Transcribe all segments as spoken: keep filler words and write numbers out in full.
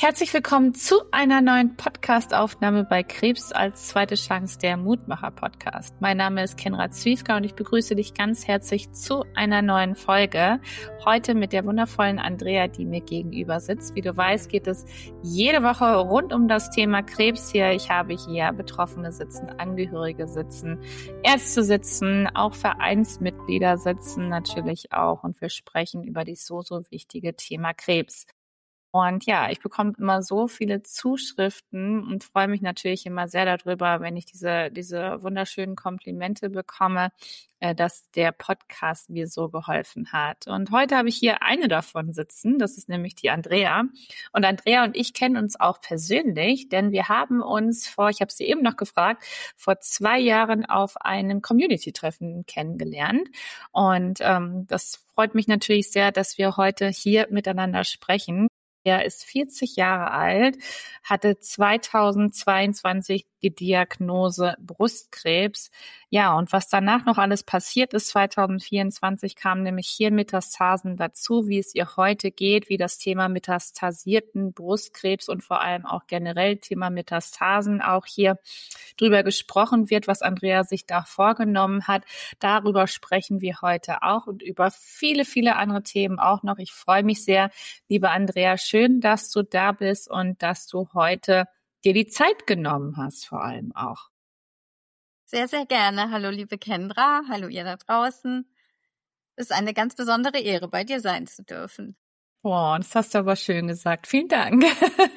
Herzlich willkommen zu einer neuen Podcast-Aufnahme bei Krebs als zweite Chance, der Mutmacher-Podcast. Mein Name ist Kenra Zwiefka und ich begrüße dich ganz herzlich zu einer neuen Folge. Heute mit der wundervollen Andrea, die mir gegenüber sitzt. Wie du weißt, geht es jede Woche rund um das Thema Krebs hier. Ich habe hier Betroffene sitzen, Angehörige sitzen, Ärzte sitzen, auch Vereinsmitglieder sitzen natürlich auch. Und wir sprechen über das so, so wichtige Thema Krebs. Und ja, ich bekomme immer so viele Zuschriften und freue mich natürlich immer sehr darüber, wenn ich diese diese wunderschönen Komplimente bekomme, äh, dass der Podcast mir so geholfen hat. Und heute habe ich hier eine davon sitzen, das ist nämlich die Andrea. Und Andrea und ich kennen uns auch persönlich, denn wir haben uns vor, ich habe sie eben noch gefragt, vor zwei Jahren auf einem Community-Treffen kennengelernt. Und ähm, das freut mich natürlich sehr, dass wir heute hier miteinander sprechen. Er ist vierzig Jahre alt, hatte zweitausendzweiundzwanzig die Diagnose Brustkrebs. Ja, und was danach noch alles passiert ist, zweitausendvierundzwanzig kamen nämlich hier Metastasen dazu, wie es ihr heute geht, wie das Thema metastasierten Brustkrebs und vor allem auch generell Thema Metastasen auch hier drüber gesprochen wird, was Andrea sich da vorgenommen hat. Darüber sprechen wir heute auch und über viele, viele andere Themen auch noch. Ich freue mich sehr, liebe Andrea, schön, dass du da bist und dass du heute dir die Zeit genommen hast, vor allem auch. Sehr, sehr gerne. Hallo, liebe Kendra. Hallo, ihr da draußen. Es ist eine ganz besondere Ehre, bei dir sein zu dürfen. Oh, das hast du aber schön gesagt. Vielen Dank.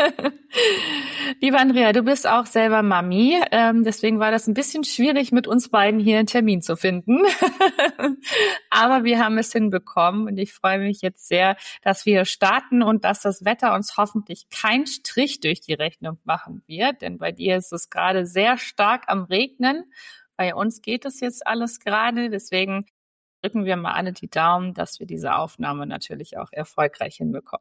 Liebe Andrea, du bist auch selber Mami. Ähm, deswegen war das ein bisschen schwierig, mit uns beiden hier einen Termin zu finden. Aber wir haben es hinbekommen und ich freue mich jetzt sehr, dass wir starten und dass das Wetter uns hoffentlich keinen Strich durch die Rechnung machen wird. Denn bei dir ist es gerade sehr stark am Regnen. Bei uns geht es jetzt alles gerade. Deswegen drücken wir mal alle die Daumen, dass wir diese Aufnahme natürlich auch erfolgreich hinbekommen.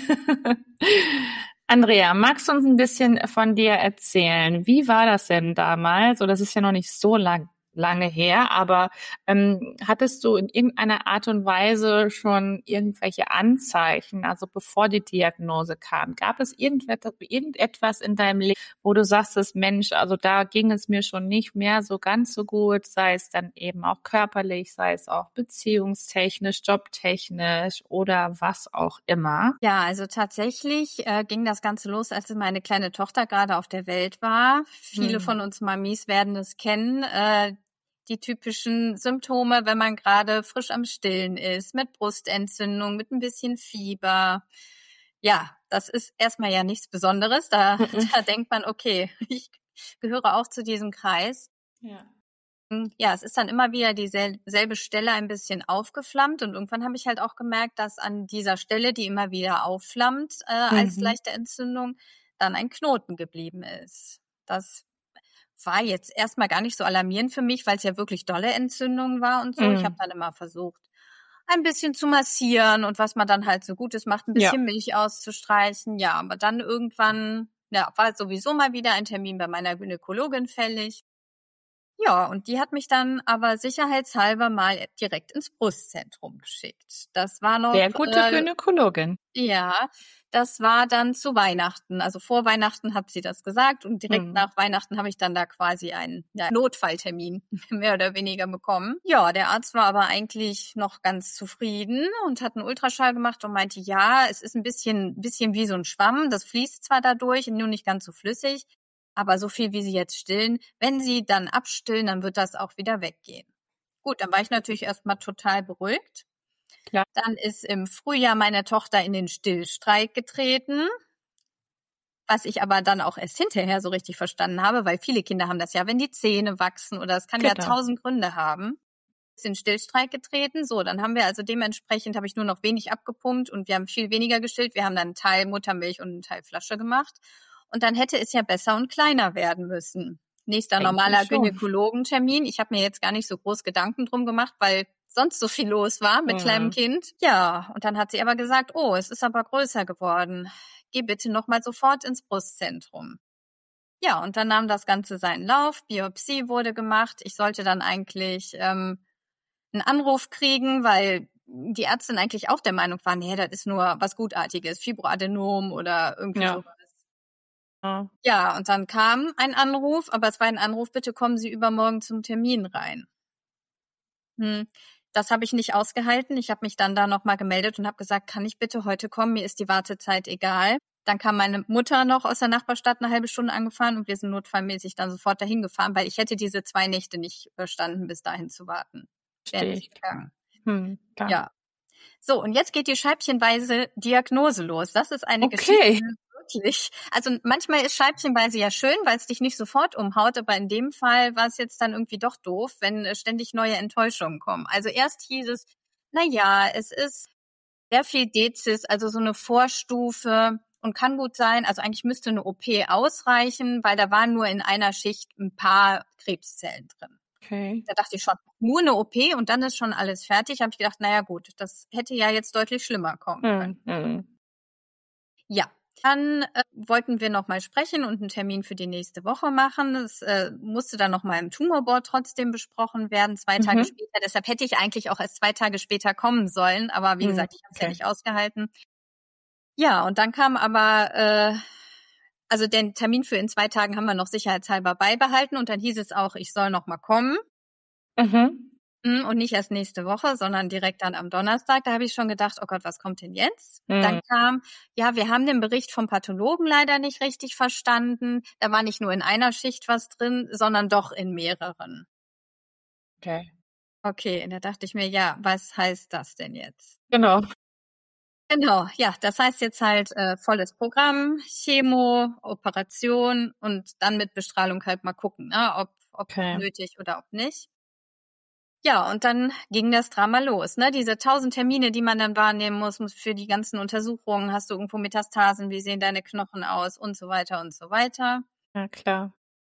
Andrea, magst du uns ein bisschen von dir erzählen? Wie war das denn damals? So, das ist ja noch nicht so lang, lange her, aber ähm, hattest du in irgendeiner Art und Weise schon irgendwelche Anzeichen, also bevor die Diagnose kam? Gab es irgendetwas, irgendetwas in deinem Leben, wo du sagst, Mensch, also da ging es mir schon nicht mehr so ganz so gut, sei es dann eben auch körperlich, sei es auch beziehungstechnisch, jobtechnisch oder was auch immer? Ja, also tatsächlich äh, ging das Ganze los, als meine kleine Tochter gerade auf der Welt war. Viele hm. von uns Mamis werden es kennen. Äh, die typischen Symptome, wenn man gerade frisch am Stillen ist, mit Brustentzündung, mit ein bisschen Fieber. Ja, das ist erstmal ja nichts Besonderes. Da, mhm. da denkt man, okay, ich gehöre auch zu diesem Kreis. Ja. Ja, es ist dann immer wieder dieselbe Stelle ein bisschen aufgeflammt und irgendwann habe ich halt auch gemerkt, dass an dieser Stelle, die immer wieder aufflammt äh, mhm. als leichte Entzündung, dann ein Knoten geblieben ist. Das war jetzt erstmal gar nicht so alarmierend für mich, weil es ja wirklich dolle Entzündung war und so. Mhm. Ich habe dann immer versucht, ein bisschen zu massieren und was man dann halt so Gutes macht, ein bisschen ja. Milch auszustreichen. Ja, aber dann irgendwann ja, war sowieso mal wieder ein Termin bei meiner Gynäkologin fällig. Ja, und die hat mich dann aber sicherheitshalber mal direkt ins Brustzentrum geschickt. Das war noch sehr gute äh, Gynäkologin. Ja, das war dann zu Weihnachten. Also vor Weihnachten hat sie das gesagt und direkt hm. nach Weihnachten habe ich dann da quasi einen ja, Notfalltermin mehr oder weniger bekommen. Ja, der Arzt war aber eigentlich noch ganz zufrieden und hat einen Ultraschall gemacht und meinte, ja, es ist ein bisschen, bisschen wie so ein Schwamm. Das fließt zwar dadurch, nur nicht ganz so flüssig. Aber so viel, wie Sie jetzt stillen, wenn Sie dann abstillen, dann wird das auch wieder weggehen. Gut, dann war ich natürlich erstmal total beruhigt. Klar. Dann ist im Frühjahr meine Tochter in den Stillstreik getreten, was ich aber dann auch erst hinterher so richtig verstanden habe, weil viele Kinder haben das ja, wenn die Zähne wachsen oder es kann genau. ja tausend Gründe haben. Ist in den Stillstreik getreten. So, dann haben wir also dementsprechend, habe ich nur noch wenig abgepumpt und wir haben viel weniger gestillt. Wir haben dann einen Teil Muttermilch und einen Teil Flasche gemacht. Und dann hätte es ja besser und kleiner werden müssen. Nächster Eigentlich normaler schon. Gynäkologentermin. Ich habe mir jetzt gar nicht so groß Gedanken drum gemacht, weil sonst so viel los war mit mhm. kleinem Kind. Ja, und dann hat sie aber gesagt, oh, es ist aber größer geworden. Geh bitte nochmal sofort ins Brustzentrum. Ja, und dann nahm das Ganze seinen Lauf. Biopsie wurde gemacht. Ich sollte dann eigentlich ähm, einen Anruf kriegen, weil die Ärztin eigentlich auch der Meinung war, nee, das ist nur was Gutartiges, Fibroadenom oder irgendwie ja. sowas. Ja. Ja, und dann kam ein Anruf, aber es war ein Anruf, bitte kommen Sie übermorgen zum Termin rein. Hm. Das habe ich nicht ausgehalten. Ich habe mich dann da nochmal gemeldet und habe gesagt, kann ich bitte heute kommen? Mir ist die Wartezeit egal. Dann kam meine Mutter noch aus der Nachbarstadt eine halbe Stunde angefahren und wir sind notfallmäßig dann sofort dahin gefahren, weil ich hätte diese zwei Nächte nicht überstanden, bis dahin zu warten. Wäre Verstehe nicht ich. gegangen. Hm, klar. Ja. So, und jetzt geht die scheibchenweise Diagnose los. Das ist eine Okay. Geschichte, wirklich. Also manchmal ist scheibchenweise ja schön, weil es dich nicht sofort umhaut, aber in dem Fall war es jetzt dann irgendwie doch doof, wenn äh, ständig neue Enttäuschungen kommen. Also erst hieß es, na ja, es ist sehr viel Dezis, also so eine Vorstufe und kann gut sein, also eigentlich müsste eine O P ausreichen, weil da waren nur in einer Schicht ein paar Krebszellen drin. Okay. Da dachte ich schon, nur eine O P und dann ist schon alles fertig. Habe ich gedacht, naja gut, das hätte ja jetzt deutlich schlimmer kommen können. Hm, hm. Ja, dann äh, wollten wir nochmal sprechen und einen Termin für die nächste Woche machen. Es äh, musste dann nochmal im Tumorboard trotzdem besprochen werden, zwei Tage Mhm. später. Deshalb hätte ich eigentlich auch erst zwei Tage später kommen sollen. Aber wie Hm, gesagt, ich habe es ja okay. nicht ausgehalten. Ja, und dann kam aber, äh, also den Termin für in zwei Tagen haben wir noch sicherheitshalber beibehalten. Und dann hieß es auch, ich soll nochmal kommen. Mhm. Und nicht erst nächste Woche, sondern direkt dann am Donnerstag. Da habe ich schon gedacht, oh Gott, was kommt denn jetzt? Hm. Dann kam, ja, wir haben den Bericht vom Pathologen leider nicht richtig verstanden. Da war nicht nur in einer Schicht was drin, sondern doch in mehreren. Okay. Okay, und da dachte ich mir, ja, was heißt das denn jetzt? Genau. Genau, ja, das heißt jetzt halt äh, volles Programm, Chemo, Operation und dann mit Bestrahlung halt mal gucken, ne, ob, ob Okay. nötig oder ob nicht. Ja, und dann ging das Drama los, ne? Diese tausend Termine, die man dann wahrnehmen muss, muss für die ganzen Untersuchungen, hast du irgendwo Metastasen, wie sehen deine Knochen aus und so weiter und so weiter. Ja, klar.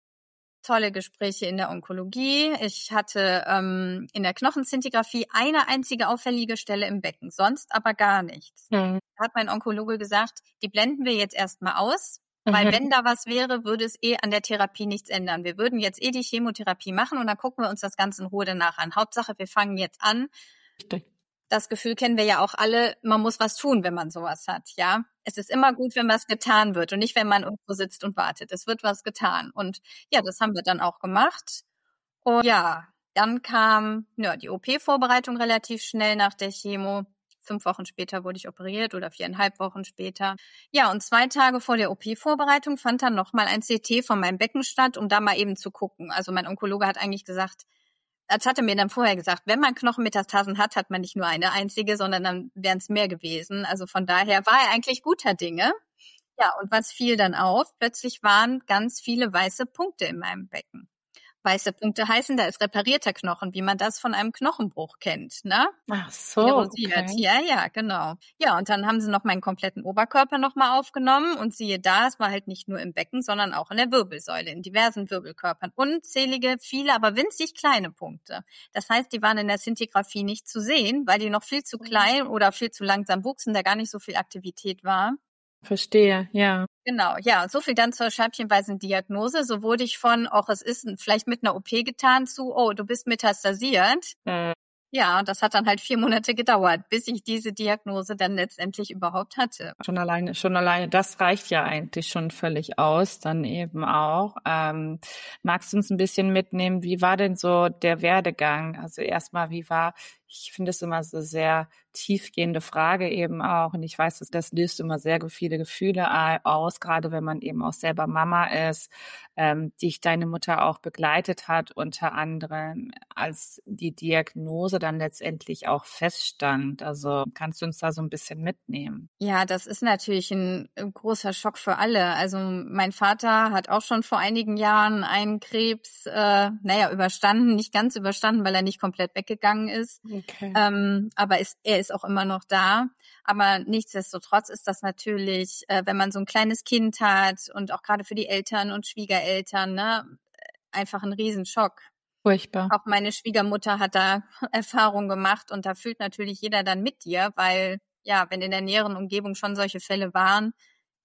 Tolle Gespräche in der Onkologie. Ich hatte ähm, in der Knochenzintigraphie eine einzige auffällige Stelle im Becken, sonst aber gar nichts. Hm. Da hat mein Onkologe gesagt, die blenden wir jetzt erstmal aus, weil Mhm. wenn da was wäre, würde es eh an der Therapie nichts ändern. Wir würden jetzt eh die Chemotherapie machen und dann gucken wir uns das Ganze in Ruhe danach an. Hauptsache, wir fangen jetzt an. Richtig. Das Gefühl kennen wir ja auch alle, man muss was tun, wenn man sowas hat, ja. Es ist immer gut, wenn was getan wird und nicht, wenn man irgendwo sitzt und wartet. Es wird was getan. Und ja, das haben wir dann auch gemacht. Und ja, dann kam ja, die O P-Vorbereitung relativ schnell nach der Chemo. Fünf Wochen später wurde ich operiert oder viereinhalb Wochen später. Ja, und zwei Tage vor der O P-Vorbereitung fand dann nochmal ein C T von meinem Becken statt, um da mal eben zu gucken. Also mein Onkologe hat eigentlich gesagt, das hatte mir dann vorher gesagt, wenn man Knochenmetastasen hat, hat man nicht nur eine einzige, sondern dann wären es mehr gewesen. Also von daher war er eigentlich guter Dinge. Ja, und was fiel dann auf? Plötzlich waren ganz viele weiße Punkte in meinem Becken. Weiße Punkte heißen, da ist reparierter Knochen, wie man das von einem Knochenbruch kennt, ne? Ach so, Erosiert. okay. Ja, ja, genau. Ja, und dann haben sie noch meinen kompletten Oberkörper nochmal aufgenommen und siehe da, es war halt nicht nur im Becken, sondern auch in der Wirbelsäule, in diversen Wirbelkörpern. Unzählige, viele, aber winzig kleine Punkte. Das heißt, die waren in der Szintigraphie nicht zu sehen, weil die noch viel zu klein oder viel zu langsam wuchsen, da gar nicht so viel Aktivität war. Verstehe, ja. Genau, ja, und so viel dann zur scheibchenweisen Diagnose. So wurde ich von, auch es ist vielleicht mit einer O P getan, zu, oh, du bist metastasiert. Hm. Ja, das hat dann halt vier Monate gedauert, bis ich diese Diagnose dann letztendlich überhaupt hatte. Schon alleine, schon alleine, das reicht ja eigentlich schon völlig aus, dann eben auch. Ähm, magst du uns ein bisschen mitnehmen, wie war denn so der Werdegang? Also erstmal, wie war, ich finde es immer so sehr tiefgehende Frage eben auch. Und ich weiß, dass das löst immer sehr viele Gefühle aus, gerade wenn man eben auch selber Mama ist, ähm, dich deine Mutter auch begleitet hat, unter anderem, als die Diagnose dann letztendlich auch feststand. Also kannst du uns da so ein bisschen mitnehmen? Ja, das ist natürlich ein großer Schock für alle. Also mein Vater hat auch schon vor einigen Jahren einen Krebs, äh, naja, überstanden, nicht ganz überstanden, weil er nicht komplett weggegangen ist. Okay. Ähm, aber ist, er ist auch immer noch da. Aber nichtsdestotrotz ist das natürlich, äh, wenn man so ein kleines Kind hat und auch gerade für die Eltern und Schwiegereltern, ne, einfach ein Riesenschock. Furchtbar. Auch meine Schwiegermutter hat da Erfahrung gemacht und da fühlt natürlich jeder dann mit dir, weil ja, wenn in der näheren Umgebung schon solche Fälle waren,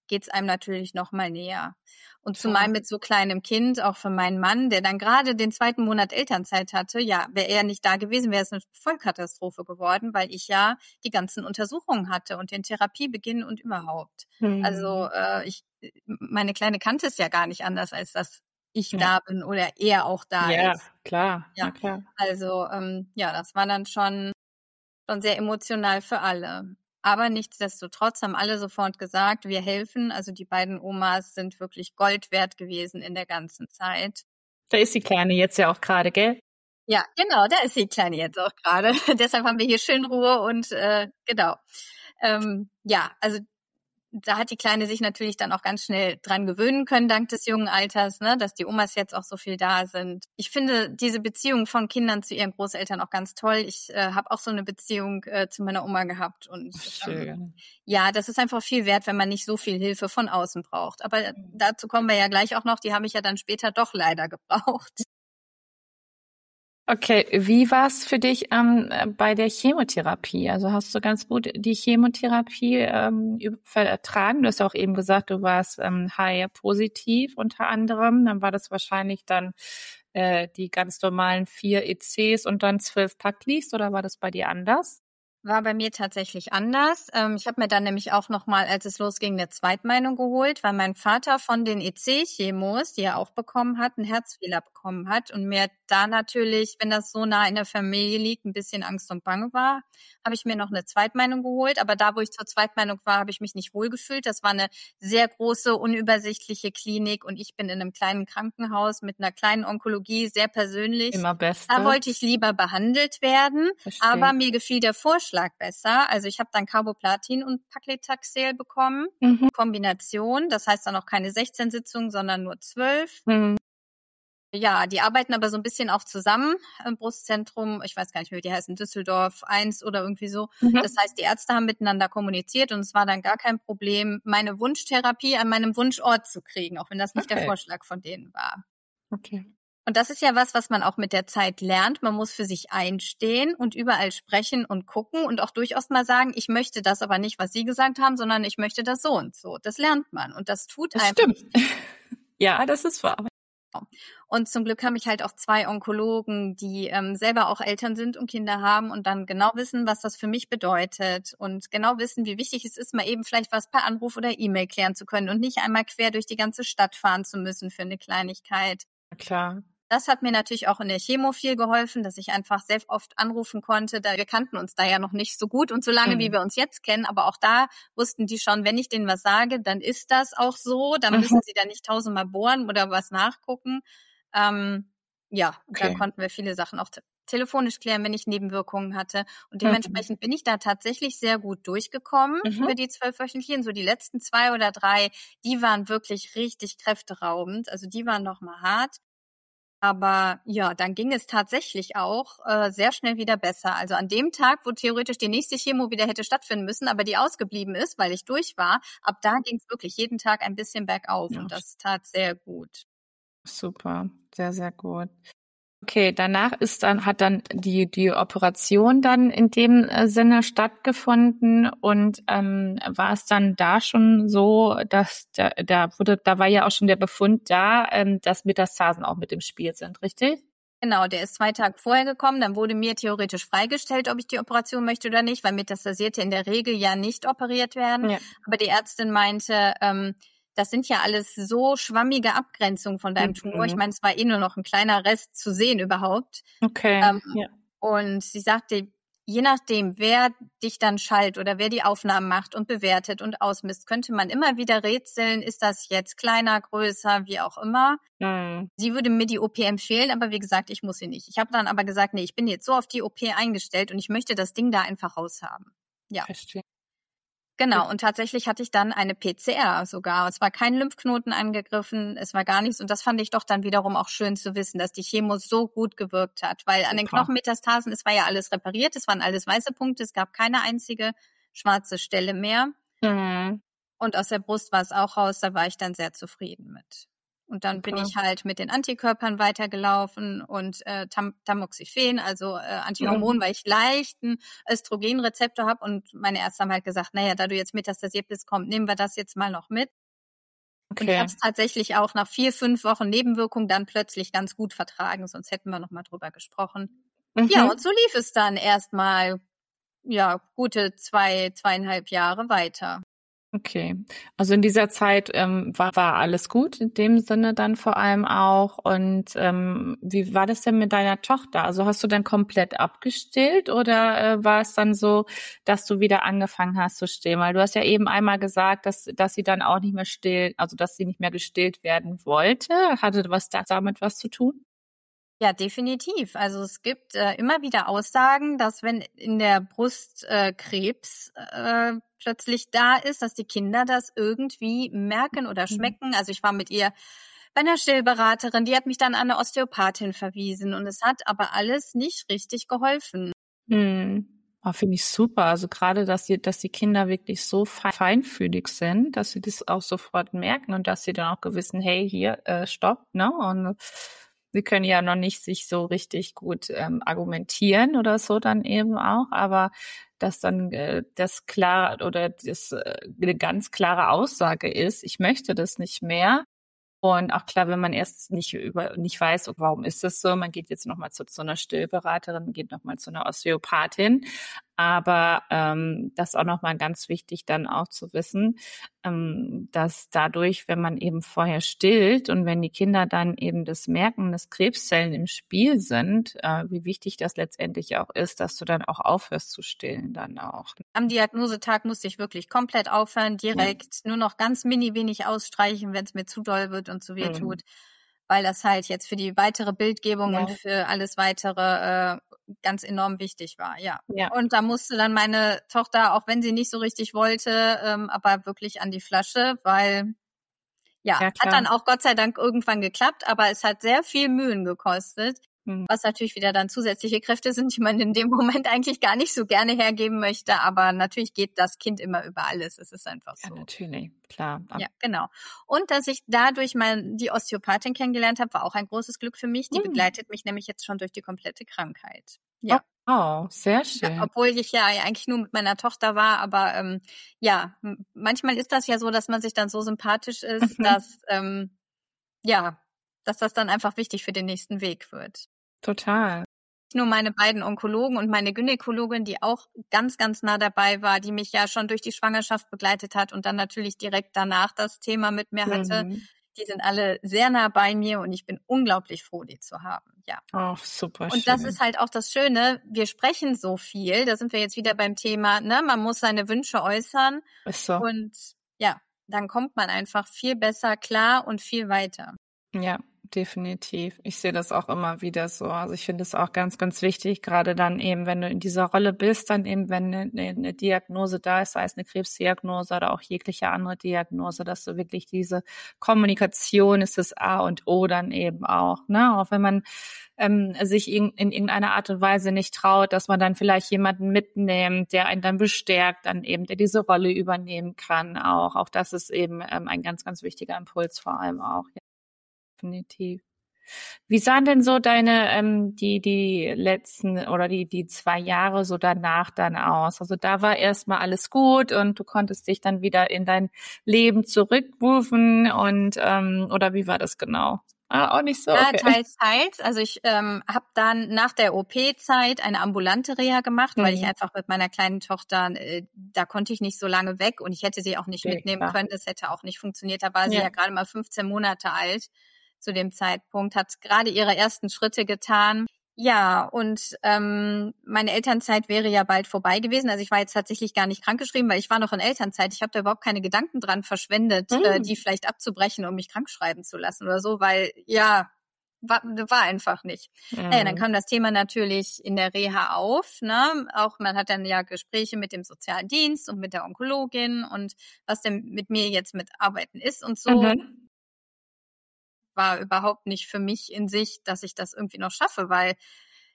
geht's einem natürlich noch mal näher. Und Klar. zumal mit so kleinem Kind, auch für meinen Mann, der dann gerade den zweiten Monat Elternzeit hatte, ja, wäre er nicht da gewesen, wäre es eine Vollkatastrophe geworden, weil ich ja die ganzen Untersuchungen hatte und den Therapiebeginn und überhaupt. Also Mhm. äh, ich, meine Kleine kannte es ja gar nicht anders, als dass ich Ja. da bin oder er auch da Ja, ist. klar, na Ja, klar. also ähm, ja, das war dann schon schon sehr emotional für alle. Aber nichtsdestotrotz haben alle sofort gesagt, wir helfen. Also die beiden Omas sind wirklich Gold wert gewesen in der ganzen Zeit. Da ist die Kleine jetzt ja auch gerade, gell? Ja, genau, da ist die Kleine jetzt auch gerade. Deshalb haben wir hier schön Ruhe und äh, genau. Ähm, ja, also da hat die Kleine sich natürlich dann auch ganz schnell dran gewöhnen können, dank des jungen Alters, ne, dass die Omas jetzt auch so viel da sind. Ich finde diese Beziehung von Kindern zu ihren Großeltern auch ganz toll. Ich äh, habe auch so eine Beziehung äh, zu meiner Oma gehabt und ähm, Schön. ja, das ist einfach viel wert, wenn man nicht so viel Hilfe von außen braucht. Aber dazu kommen wir ja gleich auch noch, die habe ich ja dann später doch leider gebraucht. Okay, wie war's für dich ähm, bei der Chemotherapie? Also hast du ganz gut die Chemotherapie ähm, üb- vertragen? Du hast ja auch eben gesagt, du warst ähm, H I V-positiv unter anderem. Dann war das wahrscheinlich dann äh, die ganz normalen vier E Cs und dann zwölf Packlis, oder war das bei dir anders? War bei mir tatsächlich anders. Ähm, ich habe mir dann nämlich auch nochmal, als es losging, eine Zweitmeinung geholt, weil mein Vater von den E C-Chemos, die er auch bekommen hat, einen Herzfehler bekommen hat und mir da natürlich, wenn das so nah in der Familie liegt, ein bisschen Angst und Bange war, habe ich mir noch eine Zweitmeinung geholt. Aber da, wo ich zur Zweitmeinung war, habe ich mich nicht wohlgefühlt. Das war eine sehr große, unübersichtliche Klinik und ich bin in einem kleinen Krankenhaus mit einer kleinen Onkologie, sehr persönlich. Immer Da Beste. wollte ich lieber behandelt werden, Verstehe. aber mir gefiel der Vorschlag besser. Also ich habe dann Carboplatin und Paclitaxel bekommen, Mhm. Kombination. Das heißt dann auch keine sechzehn Sitzungen, sondern nur zwölf. Mhm. Ja, die arbeiten aber so ein bisschen auch zusammen im Brustzentrum. Ich weiß gar nicht mehr, wie die heißen, Düsseldorf eins oder irgendwie so. Mhm. Das heißt, die Ärzte haben miteinander kommuniziert und es war dann gar kein Problem, meine Wunschtherapie an meinem Wunschort zu kriegen, auch wenn das nicht der Okay. Vorschlag von denen war. Okay. Und das ist ja was, was man auch mit der Zeit lernt. Man muss für sich einstehen und überall sprechen und gucken und auch durchaus mal sagen, ich möchte das aber nicht, was Sie gesagt haben, sondern ich möchte das so und so. Das lernt man und das tut Das einem. stimmt. Ja, das ist wahr. Und zum Glück habe ich halt auch zwei Onkologen, die ähm, selber auch Eltern sind und Kinder haben und dann genau wissen, was das für mich bedeutet und genau wissen, wie wichtig es ist, mal eben vielleicht was per Anruf oder E-Mail klären zu können und nicht einmal quer durch die ganze Stadt fahren zu müssen für eine Kleinigkeit. Na klar. Das hat mir natürlich auch in der Chemo viel geholfen, dass ich einfach sehr oft anrufen konnte. Da wir kannten uns da ja noch nicht so gut und so lange, Mhm. wie wir uns jetzt kennen. Aber auch da wussten die schon, wenn ich denen was sage, dann ist das auch so. Dann müssen Mhm. sie da nicht tausendmal bohren oder was nachgucken. Ähm, ja, Okay. da konnten wir viele Sachen auch te- telefonisch klären, wenn ich Nebenwirkungen hatte. Und Mhm. dementsprechend bin ich da tatsächlich sehr gut durchgekommen Mhm. über die zwölfwöchentlichen. So die letzten zwei oder drei, die waren wirklich richtig kräfteraubend. Also die waren noch mal hart. Aber ja, dann ging es tatsächlich auch äh, sehr schnell wieder besser. Also an dem Tag, wo theoretisch die nächste Chemo wieder hätte stattfinden müssen, aber die ausgeblieben ist, weil ich durch war, ab da ging es wirklich jeden Tag ein bisschen bergauf Ja, und das tat sehr gut. super. Sehr, sehr gut. Okay, danach ist dann, hat dann die, die Operation dann in dem äh, Sinne stattgefunden und ähm, war es dann da schon so, dass da, da wurde, da war ja auch schon der Befund da, ähm, dass Metastasen auch mit im Spiel sind, richtig? Genau, der ist zwei Tage vorher gekommen, dann wurde mir theoretisch freigestellt, ob ich die Operation möchte oder nicht, weil Metastasierte in der Regel ja nicht operiert werden. Ja. Aber die Ärztin meinte, ähm, das sind ja alles so schwammige Abgrenzungen von deinem Tumor. Ich Mhm. meine, es war eh nur noch ein kleiner Rest zu sehen überhaupt. Okay. Ähm, Ja. Und sie sagte, je nachdem, wer dich dann schallt oder wer die Aufnahmen macht und bewertet und ausmisst, könnte man immer wieder rätseln, ist das jetzt kleiner, größer, wie auch immer. Mhm. Sie würde mir die O P empfehlen, aber wie gesagt, ich muss sie nicht. Ich habe dann aber gesagt, nee, ich bin jetzt so auf die O P eingestellt und ich möchte das Ding da einfach raushaben. Ja, Verstehe. genau. Und tatsächlich hatte ich dann eine P C R sogar. Es war kein Lymphknoten angegriffen, es war gar nichts. Und das fand ich doch dann wiederum auch schön zu wissen, dass die Chemo so gut gewirkt hat. Weil an den Super. Knochenmetastasen, es war ja alles repariert, es waren alles weiße Punkte, es gab keine einzige schwarze Stelle mehr. Mhm. Und aus der Brust war es auch raus, da war ich dann sehr zufrieden mit. Und dann bin Okay. ich halt mit den Antikörpern weitergelaufen und äh, Tam- Tamoxifen, also äh, Antihormon, Mhm. weil ich leichten Östrogenrezeptor habe. Und meine Ärzte haben halt gesagt, naja, da du jetzt metastasiert bist, komm, nehmen wir das jetzt mal noch mit. Und ich habe Okay. es tatsächlich auch nach vier, fünf Wochen Nebenwirkung dann plötzlich ganz gut vertragen, sonst hätten wir noch mal drüber gesprochen. Ja, und Mhm. so lief es dann erstmal, ja, gute zwei, zweieinhalb Jahre weiter. Okay. Also in dieser Zeit ähm, war, war alles gut, in dem Sinne dann vor allem auch. Und ähm, wie war das denn mit deiner Tochter? Also hast du dann komplett abgestillt oder äh, war es dann so, dass du wieder angefangen hast zu stillen? Weil du hast ja eben einmal gesagt, dass, dass sie dann auch nicht mehr still, also dass sie nicht mehr gestillt werden wollte. Hatte was da, damit was zu tun? Ja, definitiv. Also es gibt äh, immer wieder Aussagen, dass wenn in der Brust äh, Krebs äh, plötzlich da ist, dass die Kinder das irgendwie merken oder Mhm. schmecken. Also ich war mit ihr bei einer Stillberaterin, die hat mich dann an eine Osteopathin verwiesen und es hat aber alles nicht richtig geholfen. Hm. Oh, finde ich super. Also gerade, dass die, dass die Kinder wirklich so fe- feinfühlig sind, dass sie das auch sofort merken und dass sie dann auch gewissen, hey, hier, äh, stopp, ne? Und sie können ja noch nicht sich so richtig gut ähm, argumentieren oder so dann eben auch, aber dass dann äh, das klar oder das äh, eine ganz klare Aussage ist, ich möchte das nicht mehr. Und auch klar, wenn man erst nicht über nicht weiß, oh, warum ist das so, man geht jetzt nochmal zu, zu einer Stillberaterin, geht nochmal zu einer Osteopathin. Aber ähm, das ist auch nochmal ganz wichtig, dann auch zu wissen, ähm, dass dadurch, wenn man eben vorher stillt und wenn die Kinder dann eben das merken, dass Krebszellen im Spiel sind, äh, wie wichtig das letztendlich auch ist, dass du dann auch aufhörst zu stillen dann auch. Am Diagnosetag musste ich wirklich komplett aufhören, Ja. direkt nur noch ganz mini wenig ausstreichen, wenn es mir zu doll wird und zu weh Mhm. tut, weil das halt jetzt für die weitere Bildgebung und Ja. für alles weitere äh, ganz enorm wichtig war, ja. Ja. Und da musste dann meine Tochter, auch wenn sie nicht so richtig wollte, ähm, aber wirklich an die Flasche, weil ja, Ja, hat klar. dann auch Gott sei Dank irgendwann geklappt, aber es hat sehr viel Mühen gekostet, Mhm. was natürlich wieder dann zusätzliche Kräfte sind, die man in dem Moment eigentlich gar nicht so gerne hergeben möchte, aber natürlich geht das Kind immer über alles. Es ist einfach Ja, so. natürlich, klar. Ja, genau. Und dass ich dadurch mal die Osteopathin kennengelernt habe, war auch ein großes Glück für mich. Die Mhm. begleitet mich nämlich jetzt schon durch die komplette Krankheit. Oh, Ja. wow, sehr Ja, schön. obwohl ich ja eigentlich nur mit meiner Tochter war, aber ähm, ja, m- manchmal ist das ja so, dass man sich dann so sympathisch ist, Mhm. dass ähm, ja, dass das dann einfach wichtig für den nächsten Weg wird. Total. Nur meine beiden Onkologen und meine Gynäkologin, die auch ganz, ganz nah dabei war, die mich ja schon durch die Schwangerschaft begleitet hat und dann natürlich direkt danach das Thema mit mir hatte. Mhm. Die sind alle sehr nah bei mir und ich bin unglaublich froh, die zu haben. Ja. Ach, super Und das ist schön. halt auch das Schöne. Wir sprechen so viel. Da sind wir jetzt wieder beim Thema, ne? Man muss seine Wünsche äußern Ist so. und ja, dann kommt man einfach viel besser klar und viel weiter. Ja, definitiv. Ich sehe das auch immer wieder so. Also ich finde es auch ganz, ganz wichtig, gerade dann eben, wenn du in dieser Rolle bist, dann eben, wenn eine, eine Diagnose da ist, sei es eine Krebsdiagnose oder auch jegliche andere Diagnose, dass du wirklich diese Kommunikation ist das A und O dann eben auch, ne? Auch wenn man ähm, sich in, in irgendeiner Art und Weise nicht traut, dass man dann vielleicht jemanden mitnimmt, der einen dann bestärkt, dann eben, der diese Rolle übernehmen kann auch. Auch das ist eben ähm, ein ganz, ganz wichtiger Impuls vor allem auch. Ja, definitiv. Wie sahen denn so deine ähm, die die letzten oder die die zwei Jahre so danach dann aus? Also da war erstmal alles gut und du konntest dich dann wieder in dein Leben zurückrufen und ähm, oder wie war das genau? Ah, auch nicht so, Ja, okay. teils, teils. Also ich ähm, habe dann nach der O P-Zeit eine ambulante Reha gemacht, weil ich Mhm. einfach mit meiner kleinen Tochter, äh, da konnte ich nicht so lange weg und ich hätte sie auch nicht Okay, mitnehmen klar. können. Das hätte auch nicht funktioniert. Da war sie Ja. ja gerade mal fünfzehn Monate alt zu dem Zeitpunkt, hat gerade ihre ersten Schritte getan. Ja, und ähm, meine Elternzeit wäre ja bald vorbei gewesen. Also ich war jetzt tatsächlich gar nicht krankgeschrieben, weil ich war noch in Elternzeit. Ich habe da überhaupt keine Gedanken dran verschwendet, äh, die Mhm. vielleicht abzubrechen, um mich krankschreiben zu lassen oder so, weil ja, war, war einfach nicht. Naja, dann Mhm. kam das Thema natürlich in der Reha auf. Ne? Auch man hat dann ja Gespräche mit dem sozialen Dienst und mit der Onkologin und was denn mit mir jetzt mit Arbeiten ist und so. Mhm. War überhaupt nicht für mich in sich, dass ich das irgendwie noch schaffe, weil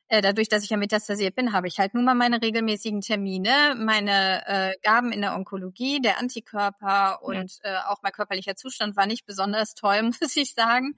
Äh, dadurch, dass ich ja metastasiert bin, habe ich halt nun mal meine regelmäßigen Termine, meine äh, Gaben in der Onkologie, der Antikörper und ja. äh, auch mein körperlicher Zustand war nicht besonders toll, muss ich sagen.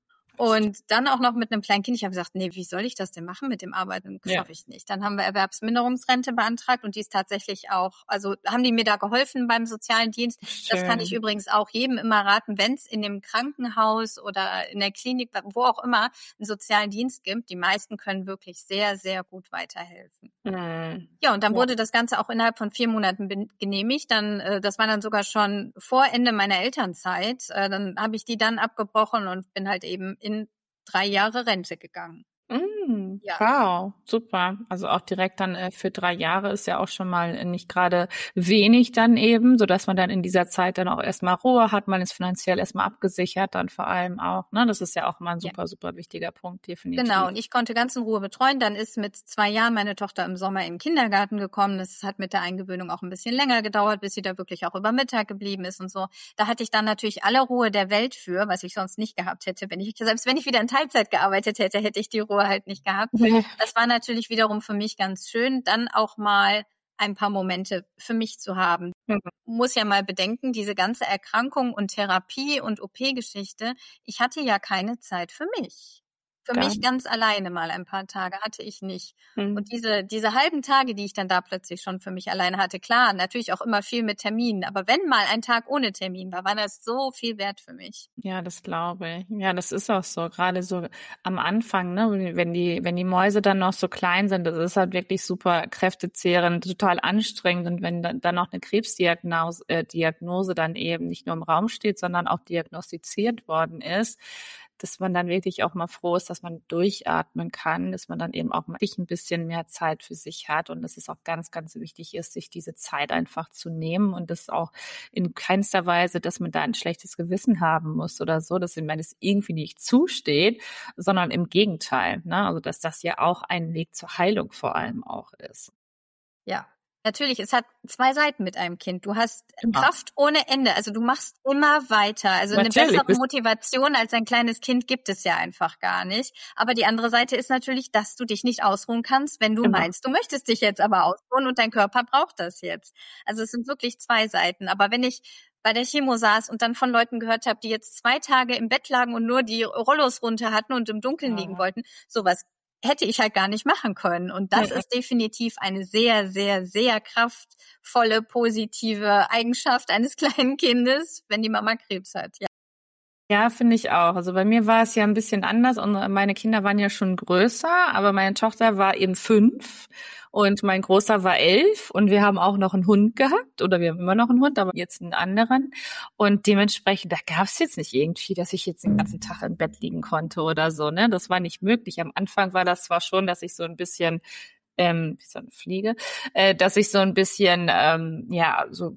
Und dann auch noch mit einem kleinen Kind. Ich habe gesagt, nee, wie soll ich das denn machen mit dem Arbeiten? Das schaffe ich nicht. Dann haben wir Erwerbsminderungsrente beantragt und die ist tatsächlich auch, also haben die mir da geholfen beim sozialen Dienst. Schön. Das kann ich übrigens auch jedem immer raten, wenn es in dem Krankenhaus oder in der Klinik, wo auch immer, einen sozialen Dienst gibt. Die meisten können wirklich sehr, sehr gut weiterhelfen. Mhm. Ja, und dann ja. wurde das Ganze auch innerhalb von vier Monaten genehmigt. Dann, äh, das war dann sogar schon vor Ende meiner Elternzeit. Äh, dann habe ich die dann abgebrochen und bin halt eben in drei Jahre Rente gegangen. Mm, ja. Wow, super. Also auch direkt dann äh, für drei Jahre ist ja auch schon mal nicht gerade wenig dann eben, so dass man dann in dieser Zeit dann auch erstmal Ruhe hat, man ist finanziell erstmal abgesichert, dann vor allem auch, ne? Das ist ja auch mal ein super, ja. super wichtiger Punkt, definitiv. Genau, und ich konnte ganz in Ruhe betreuen. Dann ist mit zwei Jahren meine Tochter im Sommer in den Kindergarten gekommen. Das hat mit der Eingewöhnung auch ein bisschen länger gedauert, bis sie da wirklich auch über Mittag geblieben ist und so. Da hatte ich dann natürlich alle Ruhe der Welt für, was ich sonst nicht gehabt hätte. Wenn ich, selbst wenn ich wieder in Teilzeit gearbeitet hätte, hätte ich die Ruhe halt nicht gehabt. Das war natürlich wiederum für mich ganz schön, dann auch mal ein paar Momente für mich zu haben. Mhm. Muss ja mal bedenken, diese ganze Erkrankung und Therapie und O P-Geschichte, ich hatte ja keine Zeit für mich. Für Gar mich ganz alleine mal ein paar Tage hatte ich nicht. Mhm. Und diese diese halben Tage, die ich dann da plötzlich schon für mich alleine hatte, klar, natürlich auch immer viel mit Terminen, aber wenn mal ein Tag ohne Termin war, war das so viel wert für mich. Ja, das glaube ich. Ja, das ist auch so, gerade so am Anfang, ne, wenn die wenn die Mäuse dann noch so klein sind, das ist halt wirklich super kräftezehrend, total anstrengend, und wenn dann, dann noch eine Krebsdiagnose äh, Diagnose dann eben nicht nur im Raum steht, sondern auch diagnostiziert worden ist, dass man dann wirklich auch mal froh ist, dass man durchatmen kann, dass man dann eben auch mal ein bisschen mehr Zeit für sich hat, und dass es auch ganz, ganz wichtig ist, sich diese Zeit einfach zu nehmen, und das auch in keinster Weise, dass man da ein schlechtes Gewissen haben muss oder so, dass man es irgendwie nicht zusteht, sondern im Gegenteil, ne? Also dass das ja auch ein Weg zur Heilung vor allem auch ist. Ja. Natürlich, es hat zwei Seiten mit einem Kind. Du hast ja. Kraft ohne Ende. Also du machst immer weiter. Also natürlich. Eine bessere Motivation als ein kleines Kind gibt es ja einfach gar nicht. Aber die andere Seite ist natürlich, dass du dich nicht ausruhen kannst, wenn du genau. meinst, du möchtest dich jetzt aber ausruhen und dein Körper braucht das jetzt. Also es sind wirklich zwei Seiten. Aber wenn ich bei der Chemo saß und dann von Leuten gehört habe, die jetzt zwei Tage im Bett lagen und nur die Rollos runter hatten und im Dunkeln ja. liegen wollten, sowas hätte ich halt gar nicht machen können. Und das ja. ist definitiv eine sehr, sehr, sehr kraftvolle, positive Eigenschaft eines kleinen Kindes, wenn die Mama Krebs hat. Ja. Ja, finde ich auch. Also bei mir war es ja ein bisschen anders, und meine Kinder waren ja schon größer, aber meine Tochter war eben fünf und mein Großer war elf, und wir haben auch noch einen Hund gehabt, oder wir haben immer noch einen Hund, aber jetzt einen anderen, und dementsprechend, da gab es jetzt nicht irgendwie, dass ich jetzt den ganzen Tag im Bett liegen konnte oder so, ne? Das war nicht möglich. Am Anfang war das zwar schon, dass ich so ein bisschen, ähm, wie so eine Fliege, äh, dass ich so ein bisschen, ähm, ja, so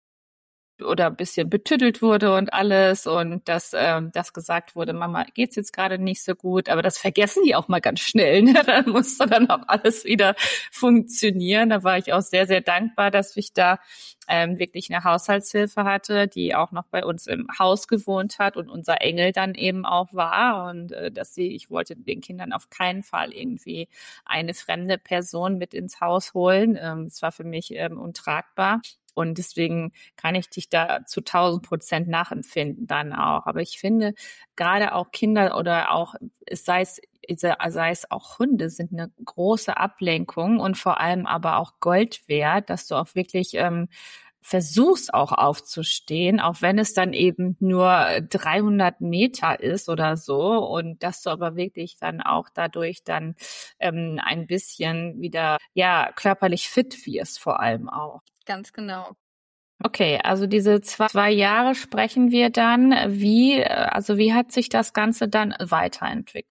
oder ein bisschen betüttelt wurde und alles, und dass ähm, das gesagt wurde, Mama, geht's jetzt gerade nicht so gut, aber das vergessen die auch mal ganz schnell, ne? Dann musste dann auch alles wieder funktionieren. Da war ich auch sehr, sehr dankbar, dass ich da ähm, wirklich eine Haushaltshilfe hatte, die auch noch bei uns im Haus gewohnt hat und unser Engel dann eben auch war, und äh, dass sie, ich wollte den Kindern auf keinen Fall irgendwie eine fremde Person mit ins Haus holen. Ähm, es war für mich ähm, untragbar. Und deswegen kann ich dich da zu tausend Prozent nachempfinden dann auch. Aber ich finde, gerade auch Kinder oder auch, es sei es, sei es auch Hunde, sind eine große Ablenkung und vor allem aber auch Gold wert, dass du auch wirklich ähm, versuchst auch aufzustehen, auch wenn es dann eben nur dreihundert Meter ist oder so, und dass du aber wirklich dann auch dadurch dann ähm, ein bisschen wieder, ja, körperlich fit wirst vor allem auch. Ganz genau. Okay, also diese zwei, zwei Jahre sprechen wir dann. Wie, also wie hat sich das Ganze dann weiterentwickelt?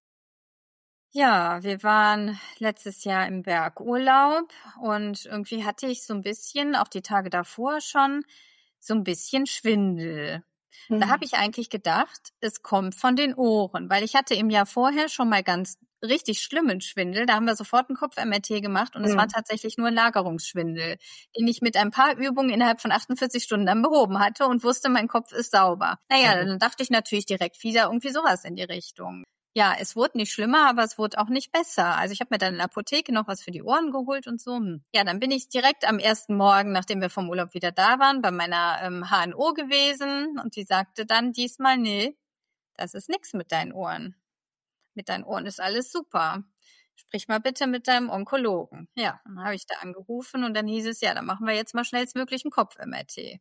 Ja, wir waren letztes Jahr im Bergurlaub und irgendwie hatte ich so ein bisschen, auch die Tage davor schon, so ein bisschen Schwindel. Mhm. Da habe ich eigentlich gedacht, es kommt von den Ohren, weil ich hatte im Jahr vorher schon mal ganz richtig schlimmen Schwindel. Da haben wir sofort einen Kopf-M R T gemacht, und mhm. es war tatsächlich nur ein Lagerungsschwindel, den ich mit ein paar Übungen innerhalb von achtundvierzig Stunden dann behoben hatte und wusste, mein Kopf ist sauber. Naja, mhm. dann dachte ich natürlich direkt wieder irgendwie sowas in die Richtung. Ja, es wurde nicht schlimmer, aber es wurde auch nicht besser. Also ich habe mir dann in der Apotheke noch was für die Ohren geholt und so. Ja, dann bin ich direkt am ersten Morgen, nachdem wir vom Urlaub wieder da waren, bei meiner ähm, H N O gewesen und die sagte dann diesmal, nee, das ist nix mit deinen Ohren. Mit deinen Ohren ist alles super. Sprich mal bitte mit deinem Onkologen. Ja, dann habe ich da angerufen und dann hieß es, ja, dann machen wir jetzt mal schnellstmöglich einen Kopf-M R T.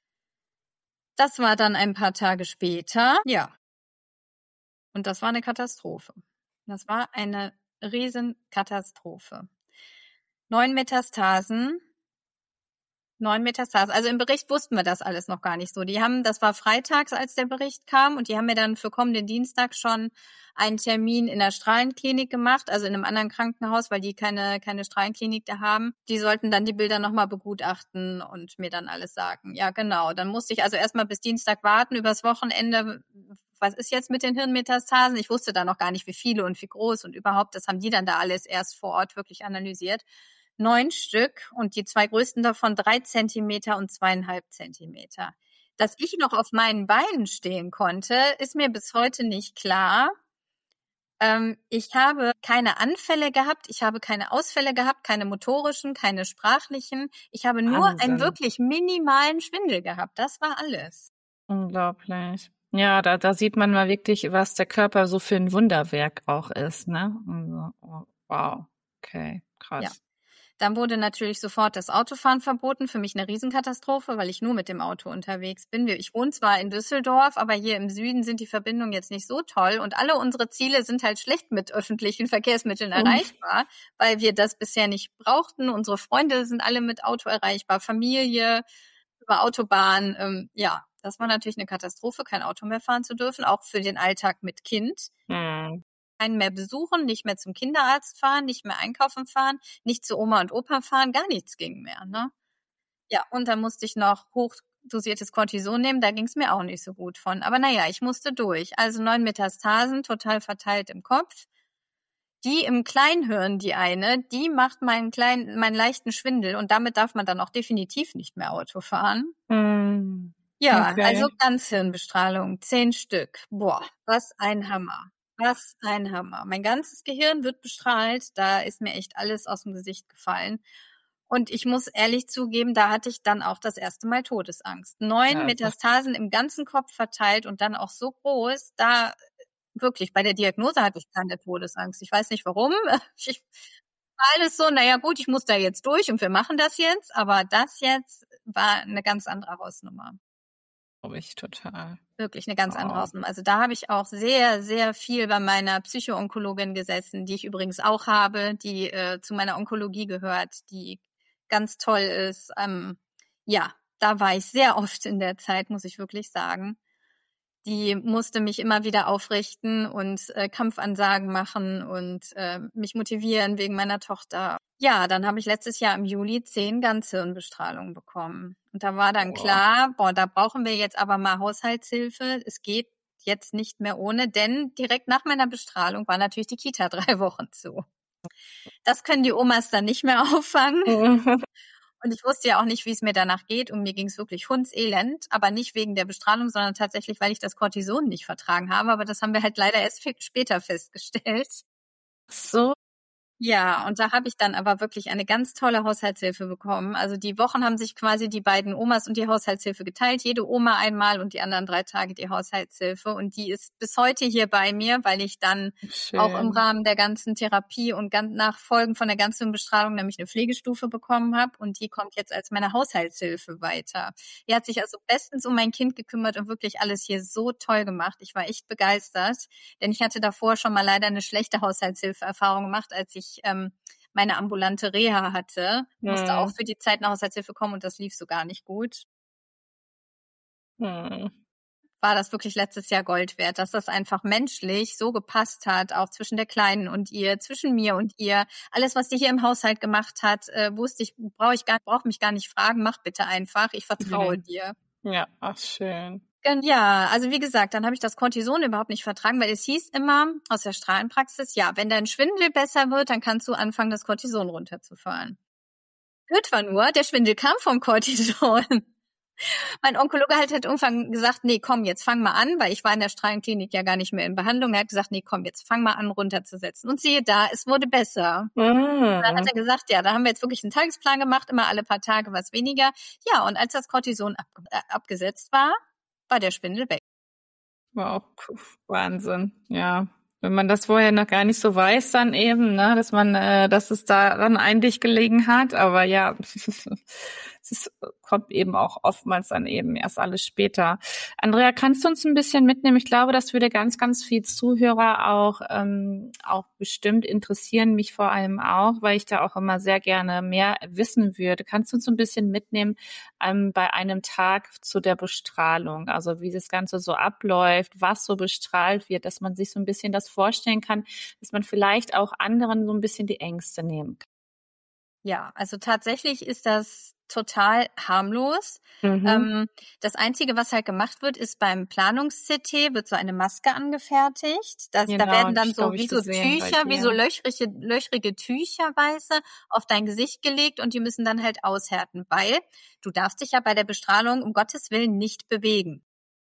Das war dann ein paar Tage später. Ja. Und das war eine Katastrophe. Das war eine Riesenkatastrophe. Neun Metastasen. Neun Metastasen. Also im Bericht wussten wir das alles noch gar nicht so. Die haben, das war freitags, als der Bericht kam, und die haben mir dann für kommenden Dienstag schon einen Termin in der Strahlenklinik gemacht, also in einem anderen Krankenhaus, weil die keine keine Strahlenklinik da haben. Die sollten dann die Bilder nochmal begutachten und mir dann alles sagen. Ja, genau. Dann musste ich also erstmal bis Dienstag warten, übers Wochenende. Was ist jetzt mit den Hirnmetastasen? Ich wusste da noch gar nicht, wie viele und wie groß und überhaupt. Das haben die dann da alles erst vor Ort wirklich analysiert. Neun Stück und die zwei größten davon drei Zentimeter und zweieinhalb Zentimeter. Dass ich noch auf meinen Beinen stehen konnte, ist mir bis heute nicht klar. Ähm, ich habe keine Anfälle gehabt, ich habe keine Ausfälle gehabt, keine motorischen, keine sprachlichen. Ich habe nur Wahnsinn. einen wirklich minimalen Schwindel gehabt. Das war alles. Unglaublich. Ja, da, da sieht man mal wirklich, was der Körper so für ein Wunderwerk auch ist, ne? Also, oh, wow. Okay, krass. Ja. Dann wurde natürlich sofort das Autofahren verboten. Für mich eine Riesenkatastrophe, weil ich nur mit dem Auto unterwegs bin. Ich wohne zwar in Düsseldorf, aber hier im Süden sind die Verbindungen jetzt nicht so toll. Und alle unsere Ziele sind halt schlecht mit öffentlichen Verkehrsmitteln erreichbar, weil wir das bisher nicht brauchten. Unsere Freunde sind alle mit Auto erreichbar, Familie, über Autobahn. Ähm, ja, das war natürlich eine Katastrophe, kein Auto mehr fahren zu dürfen, auch für den Alltag mit Kind. Mhm. Keinen mehr besuchen, nicht mehr zum Kinderarzt fahren, nicht mehr einkaufen fahren, nicht zu Oma und Opa fahren, gar nichts ging mehr, ne? Ja, und dann musste ich noch hochdosiertes Cortison nehmen, da ging es mir auch nicht so gut von. Aber naja, ich musste durch. Also neun Metastasen, total verteilt im Kopf. Die im Kleinhirn, die eine, die macht meinen kleinen, meinen leichten Schwindel und damit darf man dann auch definitiv nicht mehr Auto fahren. Mhm. Ja, Okay. also Ganzhirnbestrahlung, zehn Stück. Boah, was ein Hammer. Was ein Hammer. Mein ganzes Gehirn wird bestrahlt. Da ist mir echt alles aus dem Gesicht gefallen. Und ich muss ehrlich zugeben, da hatte ich dann auch das erste Mal Todesangst. Neun Ja, Metastasen im ganzen Kopf verteilt und dann auch so groß. Da wirklich, bei der Diagnose hatte ich keine Todesangst. Ich weiß nicht warum. Ich war alles so, naja gut, ich muss da jetzt durch und wir machen das jetzt. Aber das jetzt war eine ganz andere Hausnummer. glaube ich total. Wirklich eine ganz andere Wow. Hausnummer. Also da habe ich auch sehr, sehr viel bei meiner Psycho-Onkologin gesessen, die ich übrigens auch habe, die äh, zu meiner Onkologie gehört, die ganz toll ist. Ähm, ja, da war ich sehr oft in der Zeit, muss ich wirklich sagen. Die musste mich immer wieder aufrichten und äh, Kampfansagen machen und äh, mich motivieren wegen meiner Tochter. Ja, dann habe ich letztes Jahr im Juli zehn Ganzhirnbestrahlungen bekommen. Und da war dann Boah. klar, boah, da brauchen wir jetzt aber mal Haushaltshilfe. Es geht jetzt nicht mehr ohne, denn direkt nach meiner Bestrahlung war natürlich die Kita drei Wochen zu. Das können die Omas dann nicht mehr auffangen. Und ich wusste ja auch nicht, wie es mir danach geht. Und mir ging es wirklich hundselend, aber nicht wegen der Bestrahlung, sondern tatsächlich, weil ich das Cortison nicht vertragen habe. Aber das haben wir halt leider erst später festgestellt. So. Ja, und da habe ich dann aber wirklich eine ganz tolle Haushaltshilfe bekommen. Also die Wochen haben sich quasi die beiden Omas und die Haushaltshilfe geteilt. Jede Oma einmal und die anderen drei Tage die Haushaltshilfe. Und die ist bis heute hier bei mir, weil ich dann Schön. auch im Rahmen der ganzen Therapie und ganz nach Folgen von der ganzen Bestrahlung nämlich eine Pflegestufe bekommen habe. Und die kommt jetzt als meine Haushaltshilfe weiter. Die hat sich also bestens um mein Kind gekümmert und wirklich alles hier so toll gemacht. Ich war echt begeistert, denn ich hatte davor schon mal leider eine schlechte Haushaltshilfe-Erfahrung gemacht, als ich ich ähm, meine ambulante Reha hatte, musste Hm. auch für die Zeit nach Haushaltshilfe kommen und das lief so gar nicht gut. Hm. War das wirklich letztes Jahr Gold wert, dass das einfach menschlich so gepasst hat, auch zwischen der Kleinen und ihr, zwischen mir und ihr. Alles, was die hier im Haushalt gemacht hat, äh, wusste ich, brauche ich gar, brauche mich gar nicht fragen, mach bitte einfach, ich vertraue Mhm. dir. Ja, ach schön. Ja, also wie gesagt, dann habe ich das Cortison überhaupt nicht vertragen, weil es hieß immer aus der Strahlenpraxis, ja, wenn dein Schwindel besser wird, dann kannst du anfangen, das Cortison runterzufahren. Blöd war nur, der Schwindel kam vom Cortison. Mein Onkologe halt hat irgendwann gesagt, nee, komm, jetzt fang mal an, weil ich war in der Strahlenklinik ja gar nicht mehr in Behandlung. Er hat gesagt, nee, komm, jetzt fang mal an, runterzusetzen. Und siehe da, es wurde besser. Dann hat Mhm. er gesagt, ja, da haben wir jetzt wirklich einen Tagesplan gemacht, immer alle paar Tage was weniger. Ja, und als das Cortison ab, äh, abgesetzt war, war der Schwindel weg. Wow, puh, Wahnsinn, ja. Wenn man das vorher noch gar nicht so weiß, dann eben, ne, dass man, äh, dass es daran eigentlich gelegen hat. Aber ja, es ist, kommt eben auch oftmals dann eben erst alles später. Andrea, kannst du uns ein bisschen mitnehmen? Ich glaube, das würde ganz, ganz viel Zuhörer auch, ähm, auch bestimmt interessieren, mich vor allem auch, weil ich da auch immer sehr gerne mehr wissen würde. Kannst du uns so ein bisschen mitnehmen, ähm, bei einem Tag zu der Bestrahlung, also wie das Ganze so abläuft, was so bestrahlt wird, dass man sich so ein bisschen das vorstellen kann, dass man vielleicht auch anderen so ein bisschen die Ängste nehmen kann. Ja, also tatsächlich ist das total harmlos. Mhm. Ähm, das Einzige, was halt gemacht wird, ist beim Planungs-C T wird so eine Maske angefertigt. Das, da Genau, werden hab dann ich, glaube so ich, wie so gesehen bei Tücher, wie so dir. löchrige, löchrige Tücher, weiße, auf dein Gesicht gelegt und die müssen dann halt aushärten, weil du darfst dich ja bei der Bestrahlung um Gottes Willen nicht bewegen.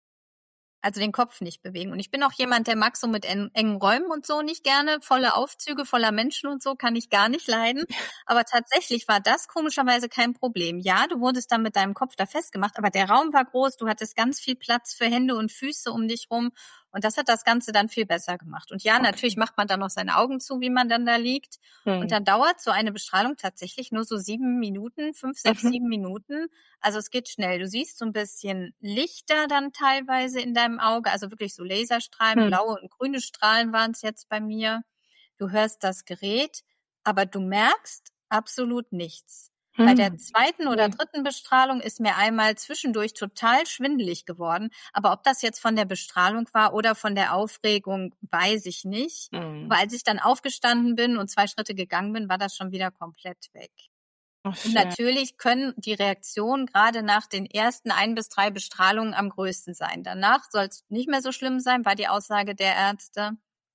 Also den Kopf nicht bewegen. Und ich bin auch jemand, der mag so mit en engen Räumen und so nicht gerne. Volle Aufzüge, voller Menschen und so kann ich gar nicht leiden. Aber tatsächlich war das komischerweise kein Problem. Ja, du wurdest dann mit deinem Kopf da festgemacht, aber der Raum war groß, du hattest ganz viel Platz für Hände und Füße um dich rum. Und das hat das Ganze dann viel besser gemacht. Und ja, natürlich Okay. macht man dann noch seine Augen zu, wie man dann da liegt. Und Hm. dann dauert so eine Bestrahlung tatsächlich nur so sieben Minuten, fünf, sechs, Mhm. sieben Minuten. Also es geht schnell. Du siehst so ein bisschen Lichter dann teilweise in deinem Auge, also wirklich so Laserstrahlen, Hm. blaue und grüne Strahlen waren es jetzt bei mir. Du hörst das Gerät, aber du merkst absolut nichts. Bei der Hm. zweiten oder Okay. dritten Bestrahlung ist mir einmal zwischendurch total schwindelig geworden. Aber ob das jetzt von der Bestrahlung war oder von der Aufregung, weiß ich nicht. Hm. Aber als ich dann aufgestanden bin und zwei Schritte gegangen bin, war das schon wieder komplett weg. Ach, Und schön. natürlich können die Reaktionen gerade nach den ersten ein bis drei Bestrahlungen am größten sein. Danach soll es nicht mehr so schlimm sein, war die Aussage der Ärzte.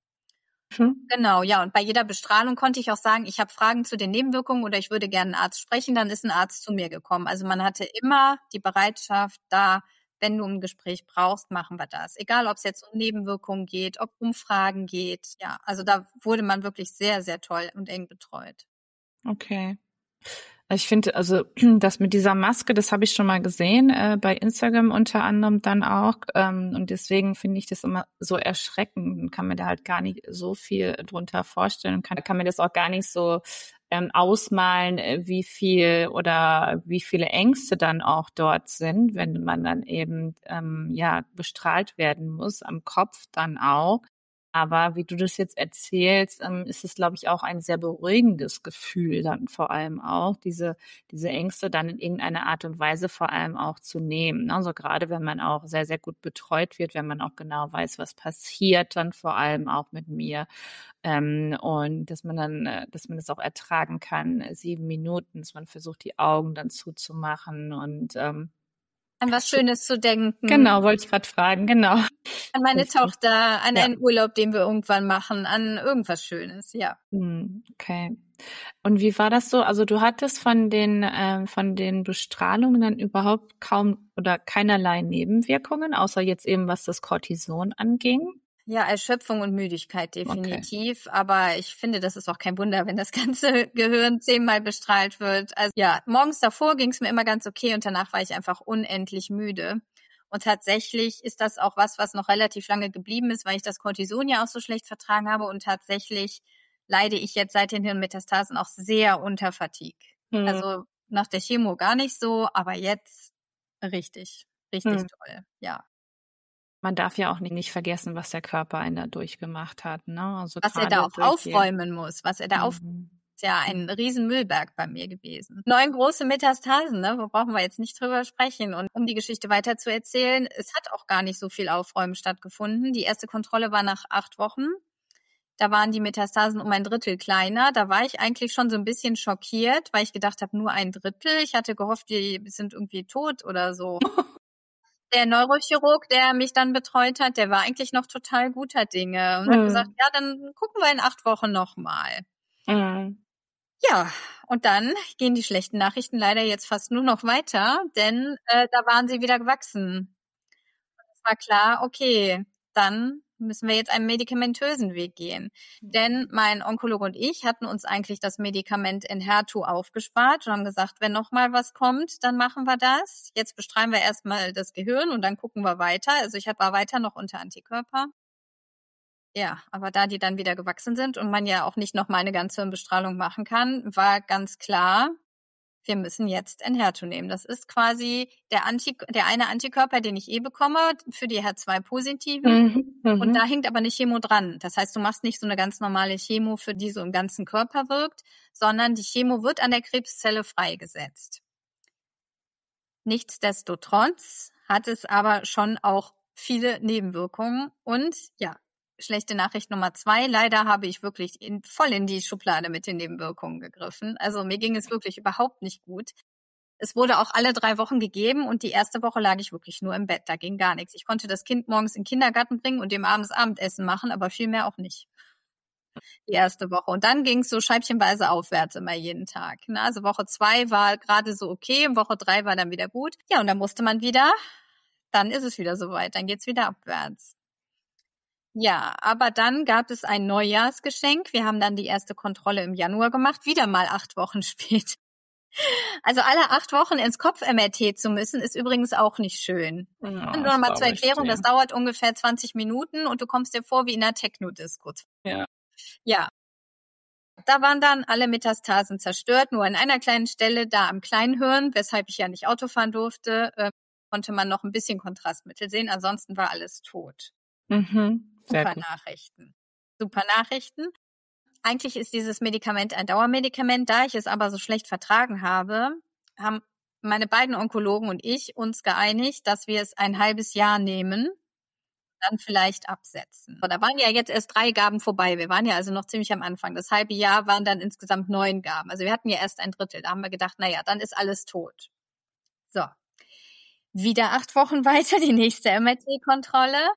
Mhm. Genau, ja. Und bei jeder Bestrahlung konnte ich auch sagen, ich habe Fragen zu den Nebenwirkungen oder ich würde gerne einen Arzt sprechen. Dann ist ein Arzt zu mir gekommen. Also man hatte immer die Bereitschaft da, wenn du ein Gespräch brauchst, machen wir das. Egal, ob es jetzt um Nebenwirkungen geht, ob um Fragen geht. Ja, also da wurde man wirklich sehr, sehr toll und eng betreut. Okay. Ich finde, also das mit dieser Maske, das habe ich schon mal gesehen, äh, bei Instagram unter anderem dann auch. Ähm, und deswegen finde ich das immer so erschreckend. Kann mir da halt gar nicht so viel drunter vorstellen. Kann, kann mir das auch gar nicht so ähm, ausmalen, äh, wie viel oder wie viele Ängste dann auch dort sind, wenn man dann eben ähm, ja bestrahlt werden muss, am Kopf dann auch. Aber wie du das jetzt erzählst, ähm, ist es, glaube ich, auch ein sehr beruhigendes Gefühl dann vor allem auch, diese, diese Ängste dann in irgendeiner Art und Weise vor allem auch zu nehmen. Also gerade wenn man auch sehr, sehr gut betreut wird, wenn man auch genau weiß, was passiert, dann vor allem auch mit mir. Ähm, und dass man dann, äh, dass man das auch ertragen kann, äh, sieben Minuten, dass man versucht, die Augen dann zuzumachen und ähm, An was Schönes zu denken. genau, wollte ich gerade fragen, genau. An meine Richtig. Tochter, an Ja. einen Urlaub, den wir irgendwann machen, an irgendwas Schönes, ja. Hm, okay. Und wie war das so? Also du hattest von den ähm, von den Bestrahlungen dann überhaupt kaum oder keinerlei Nebenwirkungen, außer jetzt eben was das Cortison anging? Ja, Erschöpfung und Müdigkeit Okay. definitiv. Aber ich finde, das ist auch kein Wunder, wenn das ganze Gehirn zehnmal bestrahlt wird. Also ja, morgens davor ging es mir immer ganz okay und danach war ich einfach unendlich müde. Und tatsächlich ist das auch was, was noch relativ lange geblieben ist, weil ich das Cortison ja auch so schlecht vertragen habe. Und tatsächlich leide ich jetzt seit den Hirnmetastasen auch sehr unter Fatigue. Hm, Also nach der Chemo gar nicht so, aber jetzt richtig, richtig hm. toll, ja. Man darf ja auch nicht, nicht vergessen, was der Körper einen da durchgemacht hat, ne? Also Was er da gerade auch durch die. aufräumen muss, was er da auf Mhm. ist ja ein riesen Müllberg bei mir gewesen. Neun große Metastasen, ne? Wo brauchen wir jetzt nicht drüber sprechen. Und um die Geschichte weiter zu erzählen, es hat auch gar nicht so viel Aufräumen stattgefunden. Die erste Kontrolle war nach acht Wochen. Da waren die Metastasen um ein Drittel kleiner. Da war ich eigentlich schon so ein bisschen schockiert, weil ich gedacht habe, nur ein Drittel. Ich hatte gehofft, die sind irgendwie tot oder so. Der Neurochirurg, der mich dann betreut hat, der war eigentlich noch total guter Dinge und hat gesagt, Hm. ja, dann gucken wir in acht Wochen nochmal. Mhm. Ja, und dann gehen die schlechten Nachrichten leider jetzt fast nur noch weiter, denn äh, da waren sie wieder gewachsen. Es war klar, okay, dann müssen wir jetzt einen medikamentösen Weg gehen. Denn mein Onkologe und ich hatten uns eigentlich das Medikament Enhertu aufgespart und haben gesagt, wenn noch mal was kommt, dann machen wir das. Jetzt bestrahlen wir erstmal das Gehirn und dann gucken wir weiter. Also ich war weiter noch unter Antikörper. Ja, aber da die dann wieder gewachsen sind und man ja auch nicht noch mal eine ganze Hirnbestrahlung machen kann, war ganz klar, wir müssen jetzt Enhertu nehmen. Das ist quasi der, Anti der eine Antikörper, den ich eh bekomme für die H zwei Positiven. Mhm, Und da mhm. hängt aber nicht Chemo dran. Das heißt, du machst nicht so eine ganz normale Chemo, für die so im ganzen Körper wirkt, sondern die Chemo wird an der Krebszelle freigesetzt. Nichtsdestotrotz hat es aber schon auch viele Nebenwirkungen. Und ja, schlechte Nachricht Nummer zwei. Leider habe ich wirklich in, voll in die Schublade mit den Nebenwirkungen gegriffen. Also mir ging es wirklich überhaupt nicht gut. Es wurde auch alle drei Wochen gegeben und die erste Woche lag ich wirklich nur im Bett. Da ging gar nichts. Ich konnte das Kind morgens in den Kindergarten bringen und dem abends Abendessen machen, aber viel mehr auch nicht. Die erste Woche. Und dann ging es so scheibchenweise aufwärts immer jeden Tag. Also Woche zwei war gerade so okay, Woche drei war dann wieder gut. Ja, und dann musste man wieder, dann ist es wieder soweit, dann geht's wieder abwärts. Ja, aber dann gab es ein Neujahrsgeschenk. Wir haben dann die erste Kontrolle im Januar gemacht, wieder mal acht Wochen später. Also alle acht Wochen ins Kopf-M R T zu müssen, ist übrigens auch nicht schön. Ja, Nur noch mal zur Erklärung, das dauert ungefähr zwanzig Minuten und du kommst dir vor wie in einer Techno-Disco. Ja. Ja. Da waren dann alle Metastasen zerstört, nur an einer kleinen Stelle da am Kleinhirn, weshalb ich ja nicht Auto fahren durfte, äh, konnte man noch ein bisschen Kontrastmittel sehen, ansonsten war alles tot. Mhm. Sehr Super gut. Nachrichten. Super Nachrichten. Eigentlich ist dieses Medikament ein Dauermedikament. Da ich es aber so schlecht vertragen habe, haben meine beiden Onkologen und ich uns geeinigt, dass wir es ein halbes Jahr nehmen, dann vielleicht absetzen. Da waren ja jetzt erst drei Gaben vorbei. Wir waren ja also noch ziemlich am Anfang. Das halbe Jahr waren dann insgesamt neun Gaben. Also wir hatten ja erst ein Drittel. Da haben wir gedacht, naja, dann ist alles tot. So. Wieder acht Wochen weiter, die nächste M R T-Kontrolle.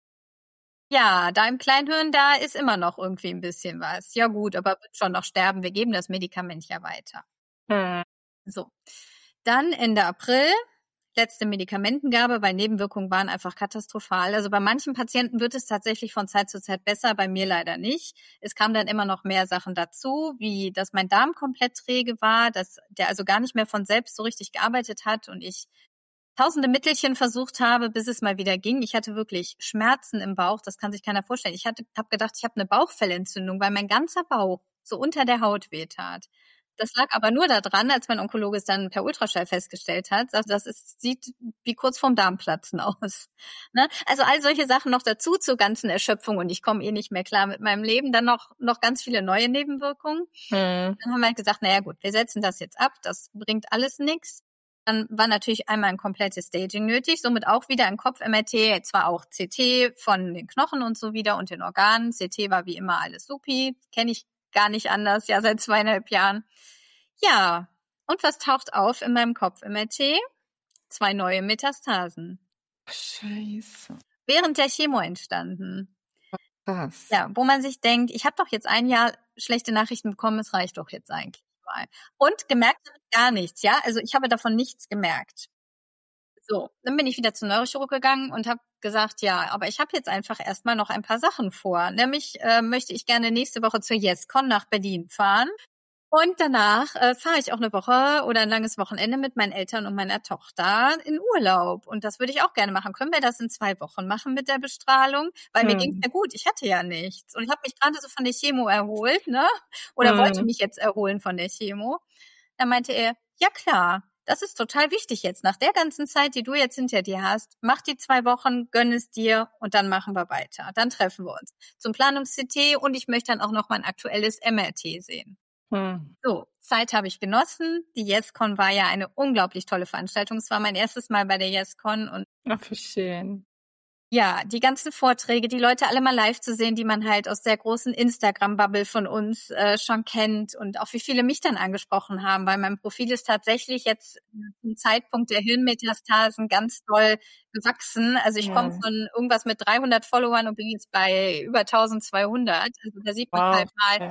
Ja, da im Kleinhirn, da ist immer noch irgendwie ein bisschen was. Ja gut, aber wird schon noch sterben. Wir geben das Medikament ja weiter. Mhm. So. Dann Ende April, letzte Medikamentengabe, weil Nebenwirkungen waren einfach katastrophal. Also bei manchen Patienten wird es tatsächlich von Zeit zu Zeit besser, bei mir leider nicht. Es kamen dann immer noch mehr Sachen dazu, wie dass mein Darm komplett träge war, dass der also gar nicht mehr von selbst so richtig gearbeitet hat und ich tausende Mittelchen versucht habe, bis es mal wieder ging. Ich hatte wirklich Schmerzen im Bauch, das kann sich keiner vorstellen. Ich hatte, habe gedacht, ich habe eine Bauchfellentzündung, weil mein ganzer Bauch so unter der Haut wehtat. Das lag aber nur daran, als mein Onkologe es dann per Ultraschall festgestellt hat, dass das ist, sieht wie kurz vorm Darmplatzen aus. Ne? Also all solche Sachen noch dazu zur ganzen Erschöpfung und ich komme eh nicht mehr klar mit meinem Leben. Dann noch noch ganz viele neue Nebenwirkungen. Mhm. Dann haben wir halt gesagt, naja gut, wir setzen das jetzt ab, das bringt alles nichts. Dann war natürlich einmal ein komplettes Staging nötig, somit auch wieder ein Kopf-M R T, zwar auch C T von den Knochen und so wieder und den Organen. C T war wie immer alles supi, kenne ich gar nicht anders, ja seit zweieinhalb Jahren. Ja, und was taucht auf in meinem Kopf-M R T? Zwei neue Metastasen. Scheiße. Während der Chemo entstanden. Krass. Ja, wo man sich denkt, ich habe doch jetzt ein Jahr schlechte Nachrichten bekommen, es reicht doch jetzt eigentlich mal. Und gemerkt habe ich gar nichts, ja, also ich habe davon nichts gemerkt. So, dann bin ich wieder zum Neurochirurg gegangen und habe gesagt, ja, aber ich habe jetzt einfach erstmal noch ein paar Sachen vor. Nämlich äh, möchte ich gerne nächste Woche zur YesCon nach Berlin fahren. Und danach äh, fahre ich auch eine Woche oder ein langes Wochenende mit meinen Eltern und meiner Tochter in Urlaub. Und das würde ich auch gerne machen. Können wir das in zwei Wochen machen mit der Bestrahlung? Weil mir Hm. ging's ja gut. Ich hatte ja nichts. Und ich habe mich gerade so von der Chemo erholt, ne? Oder Hm. wollte mich jetzt erholen von der Chemo. Da meinte er, ja klar, das ist total wichtig jetzt. Nach der ganzen Zeit, die du jetzt hinter dir hast, mach die zwei Wochen, gönn es dir und dann machen wir weiter. Dann treffen wir uns zum Planungs-C T und ich möchte dann auch noch mein aktuelles M R T sehen. Hm. So, Zeit habe ich genossen. Die YesCon war ja eine unglaublich tolle Veranstaltung. Es war mein erstes Mal bei der YesCon und Ach, wie schön. ja, die ganzen Vorträge, die Leute alle mal live zu sehen, die man halt aus der großen Instagram-Bubble von uns äh, schon kennt und auch wie viele mich dann angesprochen haben, weil mein Profil ist tatsächlich jetzt zum Zeitpunkt der Hirnmetastasen ganz doll gewachsen. Also ich Ja. komme von irgendwas mit dreihundert Followern und bin jetzt bei über eintausendzweihundert. Also da sieht man Wow. halt mal, Ja.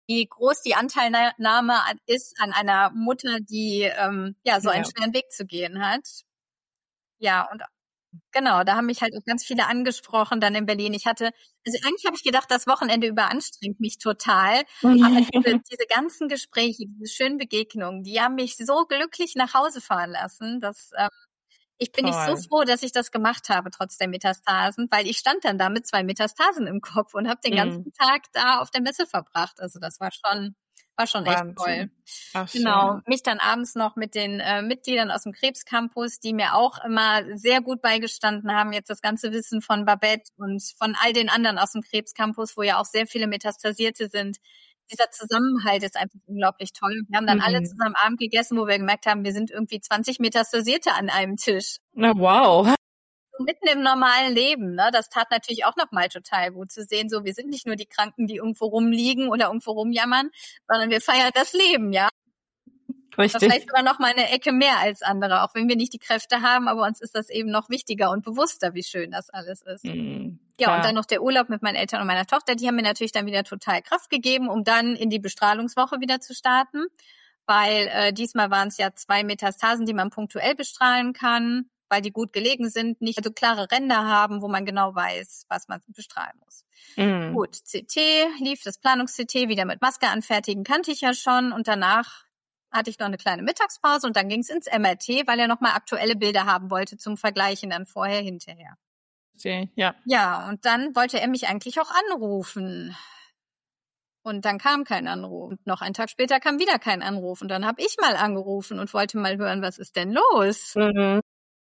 wie groß die Anteilnahme ist an einer Mutter, die ähm, ja so einen Ja. schweren Weg zu gehen hat. Ja, und genau, da haben mich halt auch ganz viele angesprochen dann in Berlin. Ich hatte, also eigentlich habe ich gedacht, das Wochenende über anstrengt mich total. Aber diese, diese ganzen Gespräche, diese schönen Begegnungen, die haben mich so glücklich nach Hause fahren lassen, dass ähm, ich bin nicht so Toll. froh, dass ich das gemacht habe, trotz der Metastasen, weil ich stand dann da mit zwei Metastasen im Kopf und habe den ganzen Mhm. Tag da auf der Messe verbracht. Also das war schon, war schon echt toll. Wahnsinn. Ach, Genau, schön. mich dann abends noch mit den äh, Mitgliedern aus dem Krebscampus, die mir auch immer sehr gut beigestanden haben, jetzt das ganze Wissen von Babette und von all den anderen aus dem Krebscampus, wo ja auch sehr viele Metastasierte sind. Dieser Zusammenhalt ist einfach unglaublich toll. Wir haben dann alle Mhm. zusammen Abend gegessen, wo wir gemerkt haben, wir sind irgendwie zwanzig Metastasierte an einem Tisch. Na, wow. Mitten im normalen Leben, ne? Das tat natürlich auch nochmal total gut zu sehen, so wir sind nicht nur die Kranken, die irgendwo rumliegen oder irgendwo rumjammern, sondern wir feiern das Leben, ja. Richtig. Vielleicht sogar noch mal eine Ecke mehr als andere, auch wenn wir nicht die Kräfte haben, aber uns ist das eben noch wichtiger und bewusster, wie schön das alles ist. Mhm. Ja, und Klar. dann noch der Urlaub mit meinen Eltern und meiner Tochter, die haben mir natürlich dann wieder total Kraft gegeben, um dann in die Bestrahlungswoche wieder zu starten, weil äh, diesmal waren es ja zwei Metastasen, die man punktuell bestrahlen kann, weil die gut gelegen sind, nicht so klare Ränder haben, wo man genau weiß, was man bestrahlen muss. Mhm. Gut, C T lief, das Planungs-C T wieder mit Maske anfertigen, kannte ich ja schon, und danach hatte ich noch eine kleine Mittagspause und dann ging es ins M R T, weil er nochmal aktuelle Bilder haben wollte zum Vergleichen dann vorher, hinterher. Ja. Ja, und dann wollte er mich eigentlich auch anrufen. Und dann kam kein Anruf. Und noch einen Tag später kam wieder kein Anruf. Und dann habe ich mal angerufen und wollte mal hören, was ist denn los? Mhm.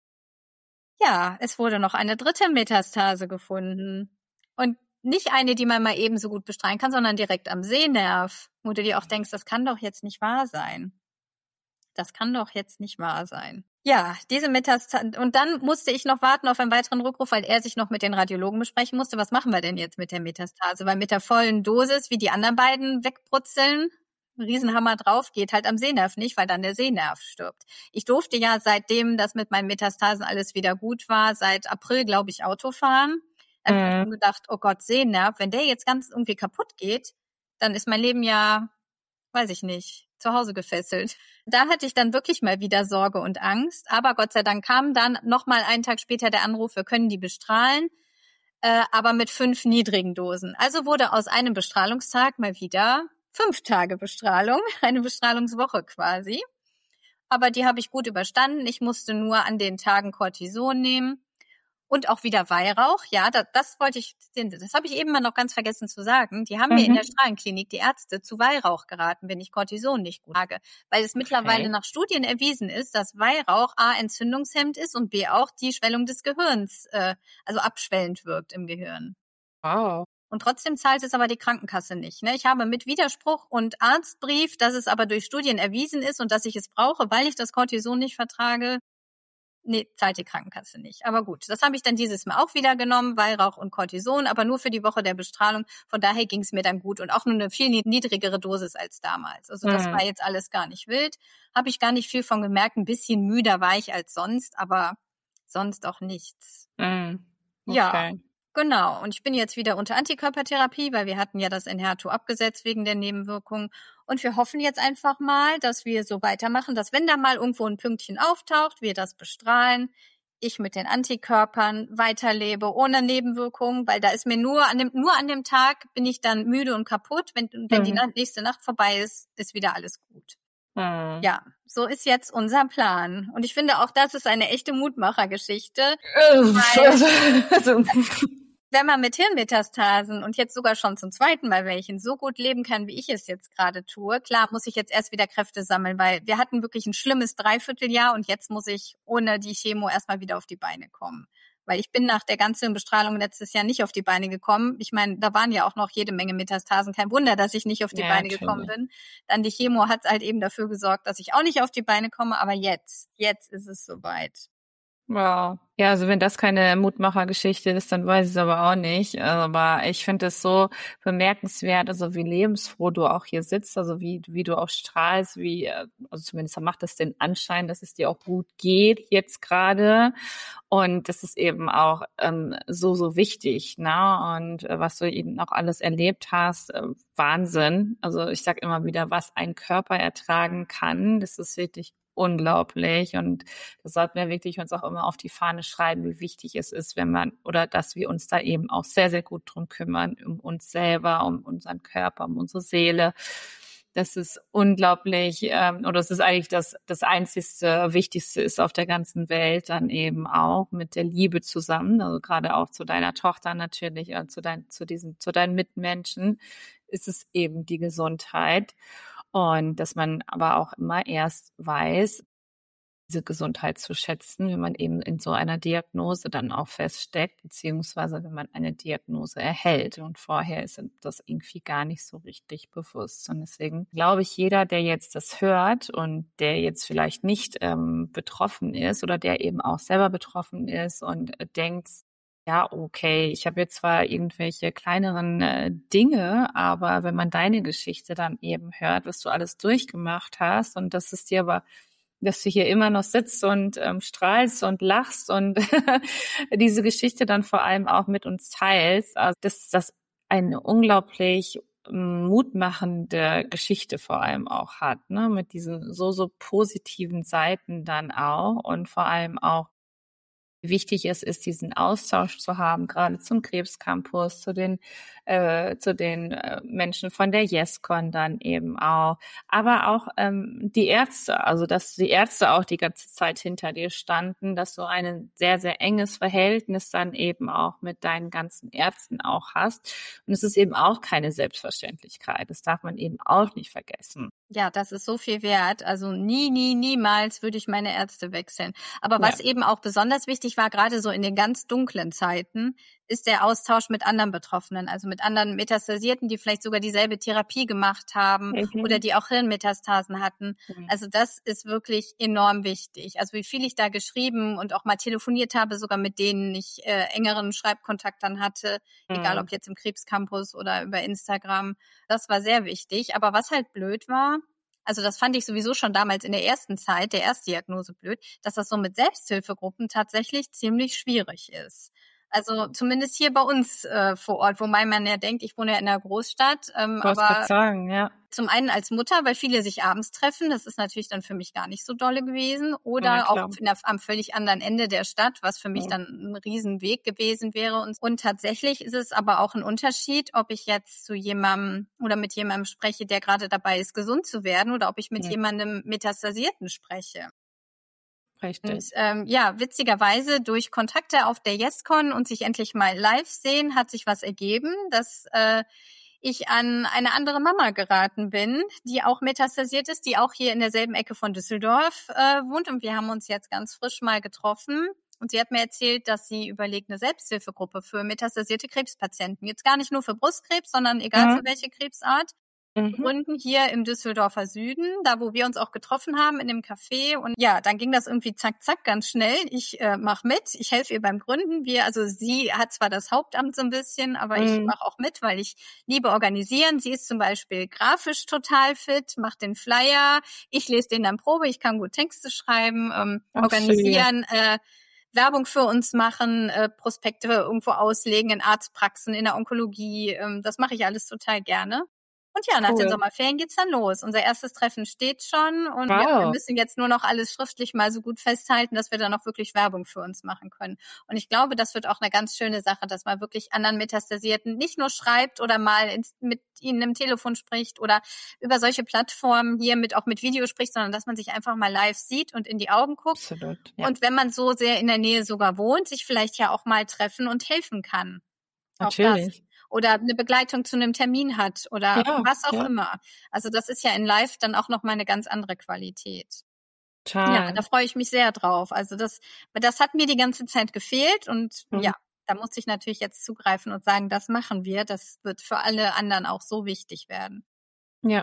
Ja, es wurde noch eine dritte Metastase gefunden. Und nicht eine, die man mal eben so gut bestrahlen kann, sondern direkt am Sehnerv. Wo du dir auch denkst, das kann doch jetzt nicht wahr sein. Das kann doch jetzt nicht wahr sein. Ja, diese Metastase. Und dann musste ich noch warten auf einen weiteren Rückruf, weil er sich noch mit den Radiologen besprechen musste. Was machen wir denn jetzt mit der Metastase? Weil mit der vollen Dosis, wie die anderen beiden wegbrutzeln, ein Riesenhammer drauf, geht halt am Sehnerv nicht, weil dann der Sehnerv stirbt. Ich durfte ja seitdem das mit meinen Metastasen alles wieder gut war, seit April, glaube ich, Auto fahren. Da habe ich Mhm. schon gedacht, oh Gott, Sehnerv, wenn der jetzt ganz irgendwie kaputt geht, dann ist mein Leben ja, weiß ich nicht, zu Hause gefesselt. Da hatte ich dann wirklich mal wieder Sorge und Angst. Aber Gott sei Dank kam dann noch mal einen Tag später der Anruf, wir können die bestrahlen, äh, aber mit fünf niedrigen Dosen. Also wurde aus einem Bestrahlungstag mal wieder fünf Tage Bestrahlung, eine Bestrahlungswoche quasi. Aber die habe ich gut überstanden. Ich musste nur an den Tagen Cortison nehmen. Und auch wieder Weihrauch, ja, das, das wollte ich, das habe ich eben mal noch ganz vergessen zu sagen. Die haben Mhm. mir in der Strahlenklinik, die Ärzte, zu Weihrauch geraten, wenn ich Cortison nicht gut trage. Weil es mittlerweile Okay. nach Studien erwiesen ist, dass Weihrauch A, entzündungshemmend ist und B, auch die Schwellung des Gehirns, äh, also abschwellend wirkt im Gehirn. Wow. Und trotzdem zahlt es aber die Krankenkasse nicht. Ne? Ich habe mit Widerspruch und Arztbrief, dass es aber durch Studien erwiesen ist und dass ich es brauche, weil ich das Cortison nicht vertrage, nee, zahlt die Krankenkasse nicht. Aber gut, das habe ich dann dieses Mal auch wieder genommen, Weihrauch und Cortison, aber nur für die Woche der Bestrahlung. Von daher ging es mir dann gut und auch nur eine viel niedrigere Dosis als damals. Also das Mhm. war jetzt alles gar nicht wild. Habe ich gar nicht viel von gemerkt. Ein bisschen müder war ich als sonst, aber sonst auch nichts. Mhm. Ja, Okay. genau. Und ich bin jetzt wieder unter Antikörpertherapie, weil wir hatten ja das Enhertu abgesetzt wegen der Nebenwirkungen. Und wir hoffen jetzt einfach mal, dass wir so weitermachen, dass wenn da mal irgendwo ein Pünktchen auftaucht, wir das bestrahlen, ich mit den Antikörpern weiterlebe ohne Nebenwirkungen, weil da ist mir nur an dem, nur an dem Tag bin ich dann müde und kaputt. Wenn, wenn die Mhm. nächste Nacht vorbei ist, ist wieder alles gut. Mhm. Ja, so ist jetzt unser Plan. Und ich finde auch, das ist eine echte Mutmachergeschichte. Also, Wenn man mit Hirnmetastasen und jetzt sogar schon zum zweiten Mal welchen so gut leben kann, wie ich es jetzt gerade tue, klar muss ich jetzt erst wieder Kräfte sammeln, weil wir hatten wirklich ein schlimmes Dreivierteljahr und jetzt muss ich ohne die Chemo erstmal wieder auf die Beine kommen. Weil ich bin nach der ganzen Bestrahlung letztes Jahr nicht auf die Beine gekommen. Ich meine, da waren ja auch noch jede Menge Metastasen. Kein Wunder, dass ich nicht auf die Ja, Beine natürlich. gekommen bin. Dann die Chemo hat halt eben dafür gesorgt, dass ich auch nicht auf die Beine komme. Aber jetzt, jetzt ist es soweit. Wow. Ja, also wenn das keine Mutmachergeschichte ist, dann weiß ich es aber auch nicht. Aber ich finde es so bemerkenswert, also wie lebensfroh du auch hier sitzt, also wie, wie du auch strahlst, wie, also zumindest macht das den Anschein, dass es dir auch gut geht jetzt gerade. Und das ist eben auch ähm, so, so wichtig, ne? Und äh, was du eben auch alles erlebt hast, äh, Wahnsinn. Also ich sag immer wieder, was ein Körper ertragen kann, das ist wirklich unglaublich. Und das sollten wir wirklich uns auch immer auf die Fahne schreiben, wie wichtig es ist, wenn man, oder dass wir uns da eben auch sehr, sehr gut drum kümmern, um uns selber, um unseren Körper, um unsere Seele. Das ist unglaublich, ähm, oder es ist eigentlich das, das einzigste, wichtigste ist auf der ganzen Welt dann eben auch mit der Liebe zusammen, also gerade auch zu deiner Tochter natürlich, äh, zu dein, zu diesen, zu deinen Mitmenschen, ist es eben die Gesundheit. Und dass man aber auch immer erst weiß, diese Gesundheit zu schätzen, wenn man eben in so einer Diagnose dann auch feststeckt, beziehungsweise wenn man eine Diagnose erhält. Und vorher ist das irgendwie gar nicht so richtig bewusst. Und deswegen glaube ich, jeder, der jetzt das hört und der jetzt vielleicht nicht ähm, betroffen ist oder der eben auch selber betroffen ist und äh, denkt, ja, okay, ich habe jetzt zwar irgendwelche kleineren äh, Dinge, aber wenn man deine Geschichte dann eben hört, was du alles durchgemacht hast und dass es dir aber, dass du hier immer noch sitzt und ähm, strahlst und lachst und diese Geschichte dann vor allem auch mit uns teilst, also dass das eine unglaublich ähm, mutmachende Geschichte vor allem auch hat, ne, mit diesen so, so positiven Seiten dann auch und vor allem auch wichtig es ist, diesen Austausch zu haben, gerade zum Krebscampus, zu den äh, zu den äh, Menschen von der YesCon dann eben auch, aber auch ähm, die Ärzte, also dass die Ärzte auch die ganze Zeit hinter dir standen, dass du ein sehr, sehr enges Verhältnis dann eben auch mit deinen ganzen Ärzten auch hast. Und es ist eben auch keine Selbstverständlichkeit. Das darf man eben auch nicht vergessen. Ja, das ist so viel wert. Also nie, nie, niemals würde ich meine Ärzte wechseln. Aber was Ja. eben auch besonders wichtig war, gerade so in den ganz dunklen Zeiten, ist der Austausch mit anderen Betroffenen, also mit anderen Metastasierten, die vielleicht sogar dieselbe Therapie gemacht haben Mhm. oder die auch Hirnmetastasen hatten. Mhm. Also das ist wirklich enorm wichtig. Also wie viel ich da geschrieben und auch mal telefoniert habe, sogar mit denen ich äh, engeren Schreibkontakt dann hatte, Mhm. egal ob jetzt im Krebscampus oder über Instagram. Das war sehr wichtig. Aber was halt blöd war, also das fand ich sowieso schon damals in der ersten Zeit, der Erstdiagnose blöd, dass das so mit Selbsthilfegruppen tatsächlich ziemlich schwierig ist. Also zumindest hier bei uns äh, vor Ort, wo mein Mann ja denkt, ich wohne ja in einer Großstadt. Ähm, Ich wollte aber gerade sagen, ja. Zum einen als Mutter, weil viele sich abends treffen. Das ist natürlich dann für mich gar nicht so dolle gewesen. Oder Ja, auch klar. in der, am völlig anderen Ende der Stadt, was für mich Ja. dann ein Riesenweg gewesen wäre. Und, und tatsächlich ist es aber auch ein Unterschied, ob ich jetzt zu jemandem oder mit jemandem spreche, der gerade dabei ist, gesund zu werden, oder ob ich mit Ja. jemandem Metastasierten spreche. Richtig. Und ähm, ja, witzigerweise durch Kontakte auf der YesCon und sich endlich mal live sehen, hat sich was ergeben, dass äh, ich an eine andere Mama geraten bin, die auch metastasiert ist, die auch hier in derselben Ecke von Düsseldorf äh, wohnt. Und wir haben uns jetzt ganz frisch mal getroffen. Und sie hat mir erzählt, dass sie überlegt, eine Selbsthilfegruppe für metastasierte Krebspatienten, jetzt gar nicht nur für Brustkrebs, sondern egal Mhm. für welche Krebsart, Mhm. gründen hier im Düsseldorfer Süden, da wo wir uns auch getroffen haben in dem Café. Und ja, dann ging das irgendwie zack, zack, ganz schnell. Ich äh, mache mit, ich helfe ihr beim Gründen. Wir, also sie hat zwar das Hauptamt so ein bisschen, aber Mhm. ich mache auch mit, weil ich liebe organisieren. Sie ist zum Beispiel grafisch total fit, macht den Flyer. Ich lese den dann Probe, ich kann gut Texte schreiben, ähm, Ach, organisieren, äh, Werbung für uns machen, äh, Prospekte irgendwo auslegen in Arztpraxen, in der Onkologie. Ähm, das mache ich alles total gerne. Und ja, nach Cool. den Sommerferien geht's dann los. Unser erstes Treffen steht schon und Wow. ja, wir müssen jetzt nur noch alles schriftlich mal so gut festhalten, dass wir dann auch wirklich Werbung für uns machen können. Und ich glaube, das wird auch eine ganz schöne Sache, dass man wirklich anderen Metastasierten nicht nur schreibt oder mal ins, mit ihnen im Telefon spricht oder über solche Plattformen hier mit auch mit Video spricht, sondern dass man sich einfach mal live sieht und in die Augen guckt. Absolut. Ja. Und wenn man so sehr in der Nähe sogar wohnt, sich vielleicht ja auch mal treffen und helfen kann. Auch das. Natürlich. Oder eine Begleitung zu einem Termin hat oder Ja, was auch ja. immer. Also das ist ja in Live dann auch noch mal eine ganz andere Qualität. Ja, Total. da freue ich mich sehr drauf. Also das, das hat mir die ganze Zeit gefehlt und Mhm. ja, da muss ich natürlich jetzt zugreifen und sagen, das machen wir. Das wird für alle anderen auch so wichtig werden. Ja,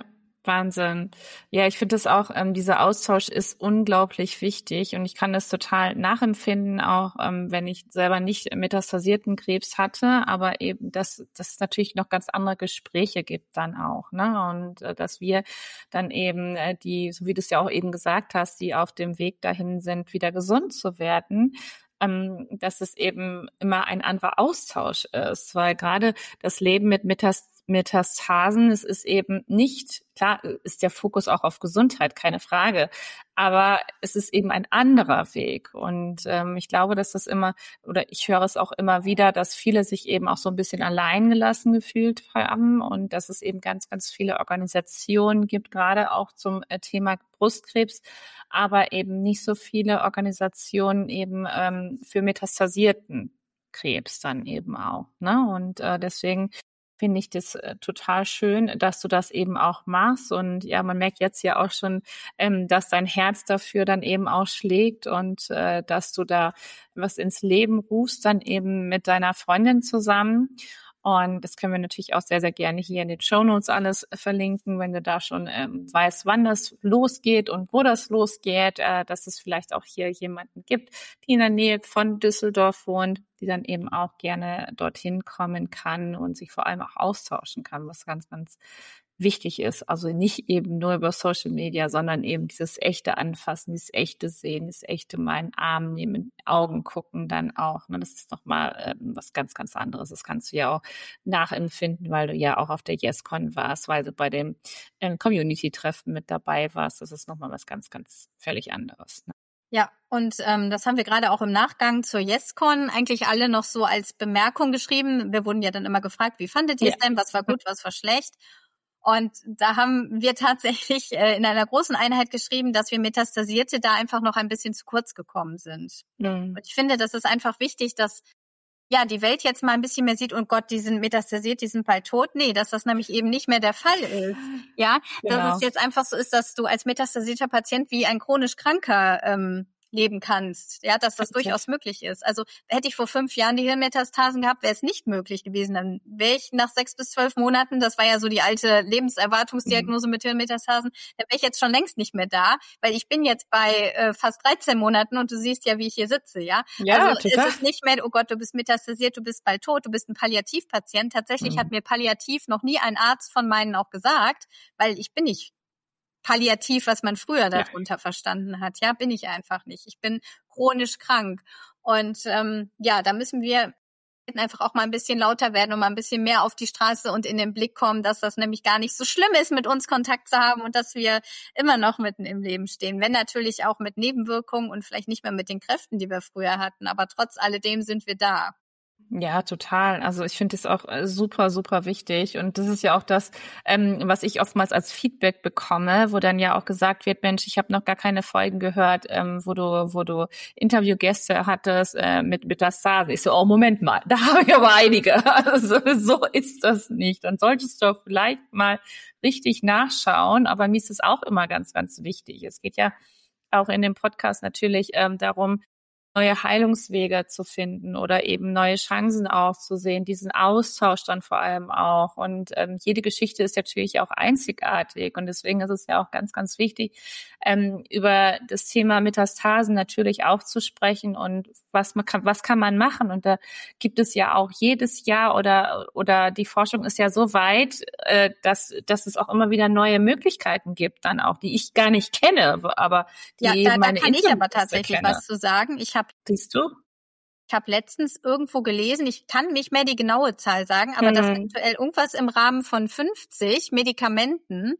Wahnsinn. Ja, ich finde das auch, ähm, dieser Austausch ist unglaublich wichtig und ich kann das total nachempfinden, auch ähm, wenn ich selber nicht metastasierten Krebs hatte, aber eben, dass, dass es natürlich noch ganz andere Gespräche gibt dann auch, ne? Und äh, dass wir dann eben äh, die, so wie du es ja auch eben gesagt hast, die auf dem Weg dahin sind, wieder gesund zu werden, ähm, dass es eben immer ein anderer Austausch ist, weil gerade das Leben mit Metas Metastasen, es ist eben nicht, klar ist der Fokus auch auf Gesundheit, keine Frage, aber es ist eben ein anderer Weg und ähm, ich glaube, dass das immer, oder ich höre es auch immer wieder, dass viele sich eben auch so ein bisschen alleingelassen gefühlt haben und dass es eben ganz, ganz viele Organisationen gibt, gerade auch zum äh, Thema Brustkrebs, aber eben nicht so viele Organisationen eben ähm, für metastasierten Krebs dann eben auch, ne? Und äh, deswegen finde ich das äh, total schön, dass du das eben auch machst. Und ja, man merkt jetzt ja auch schon, ähm, dass dein Herz dafür dann eben auch schlägt und äh, dass du da was ins Leben rufst, dann eben mit deiner Freundin zusammen. Und das können wir natürlich auch sehr, sehr gerne hier in den Shownotes alles verlinken, wenn du da schon ähm, weißt, wann das losgeht und wo das losgeht, äh, dass es vielleicht auch hier jemanden gibt, die in der Nähe von Düsseldorf wohnt, die dann eben auch gerne dorthin kommen kann und sich vor allem auch austauschen kann, was ganz, ganz wichtig ist. Also nicht eben nur über Social Media, sondern eben dieses echte Anfassen, dieses echte Sehen, das echte Mal in den Arm nehmen, in die Augen gucken dann auch. Ne? Das ist nochmal ähm, was ganz, ganz anderes. Das kannst du ja auch nachempfinden, weil du ja auch auf der YesCon warst, weil du bei dem ähm, Community-Treffen mit dabei warst. Das ist nochmal was ganz, ganz völlig anderes. Ne? Ja, und ähm, das haben wir gerade auch im Nachgang zur YesCon eigentlich alle noch so als Bemerkung geschrieben. Wir wurden ja dann immer gefragt, wie fandet ihr es denn? Was war gut, was war schlecht? Und da haben wir tatsächlich äh, in einer großen Einheit geschrieben, dass wir Metastasierte da einfach noch ein bisschen zu kurz gekommen sind. Mhm. Und ich finde, das ist einfach wichtig, dass ja die Welt jetzt mal ein bisschen mehr sieht, und Gott, die sind metastasiert, die sind bald tot. Nee, dass das nämlich eben nicht mehr der Fall ist. Ja, genau. Dass es jetzt einfach so ist, dass du als metastasierter Patient wie ein chronisch Kranker ähm, leben kannst, ja, dass das durchaus möglich ist. Also hätte ich vor fünf Jahren die Hirnmetastasen gehabt, wäre es nicht möglich gewesen. Dann wäre ich nach sechs bis zwölf Monaten, das war ja so die alte Lebenserwartungsdiagnose mhm. mit Hirnmetastasen, da wäre ich jetzt schon längst nicht mehr da, weil ich bin jetzt bei äh, fast dreizehn Monaten und du siehst ja, wie ich hier sitze, ja. ja also total. Es ist nicht mehr, oh Gott, du bist metastasiert, du bist bald tot, du bist ein Palliativpatient. Tatsächlich mhm. hat mir Palliativ noch nie ein Arzt von meinen auch gesagt, weil ich bin nicht palliativ, was man früher darunter ja. verstanden hat. Ja, bin ich einfach nicht. Ich bin chronisch krank. Und ähm, ja, da müssen wir einfach auch mal ein bisschen lauter werden und mal ein bisschen mehr auf die Straße und in den Blick kommen, dass das nämlich gar nicht so schlimm ist, mit uns Kontakt zu haben und dass wir immer noch mitten im Leben stehen. Wenn natürlich auch mit Nebenwirkungen und vielleicht nicht mehr mit den Kräften, die wir früher hatten. Aber trotz alledem sind wir da. Ja, total. Also ich finde das auch super, super wichtig. Und das ist ja auch das, ähm, was ich oftmals als Feedback bekomme, wo dann ja auch gesagt wird, Mensch, ich habe noch gar keine Folgen gehört, ähm, wo du, wo du Interviewgäste hattest äh, mit Metastasen. Ich so, oh, Moment mal, da habe ich aber einige. Also so ist das nicht. Dann solltest du auch vielleicht mal richtig nachschauen. Aber mir ist es auch immer ganz, ganz wichtig. Es geht ja auch in dem Podcast natürlich ähm, darum, neue Heilungswege zu finden oder eben neue Chancen auch zu sehen, diesen Austausch dann vor allem auch. Und ähm, jede Geschichte ist natürlich auch einzigartig und deswegen ist es ja auch ganz, ganz wichtig, ähm, über das Thema Metastasen natürlich auch zu sprechen und was man kann, was kann man machen? Und da gibt es ja auch jedes Jahr oder oder die Forschung ist ja so weit, äh, dass dass es auch immer wieder neue Möglichkeiten gibt, dann auch, die ich gar nicht kenne, aber die ja, da, meine da kann ich aber tatsächlich kenne. was zu sagen. Ich habe Siehst du? Ich habe letztens irgendwo gelesen, ich kann nicht mehr die genaue Zahl sagen, aber mhm. dass aktuell irgendwas im Rahmen von fünfzig Medikamenten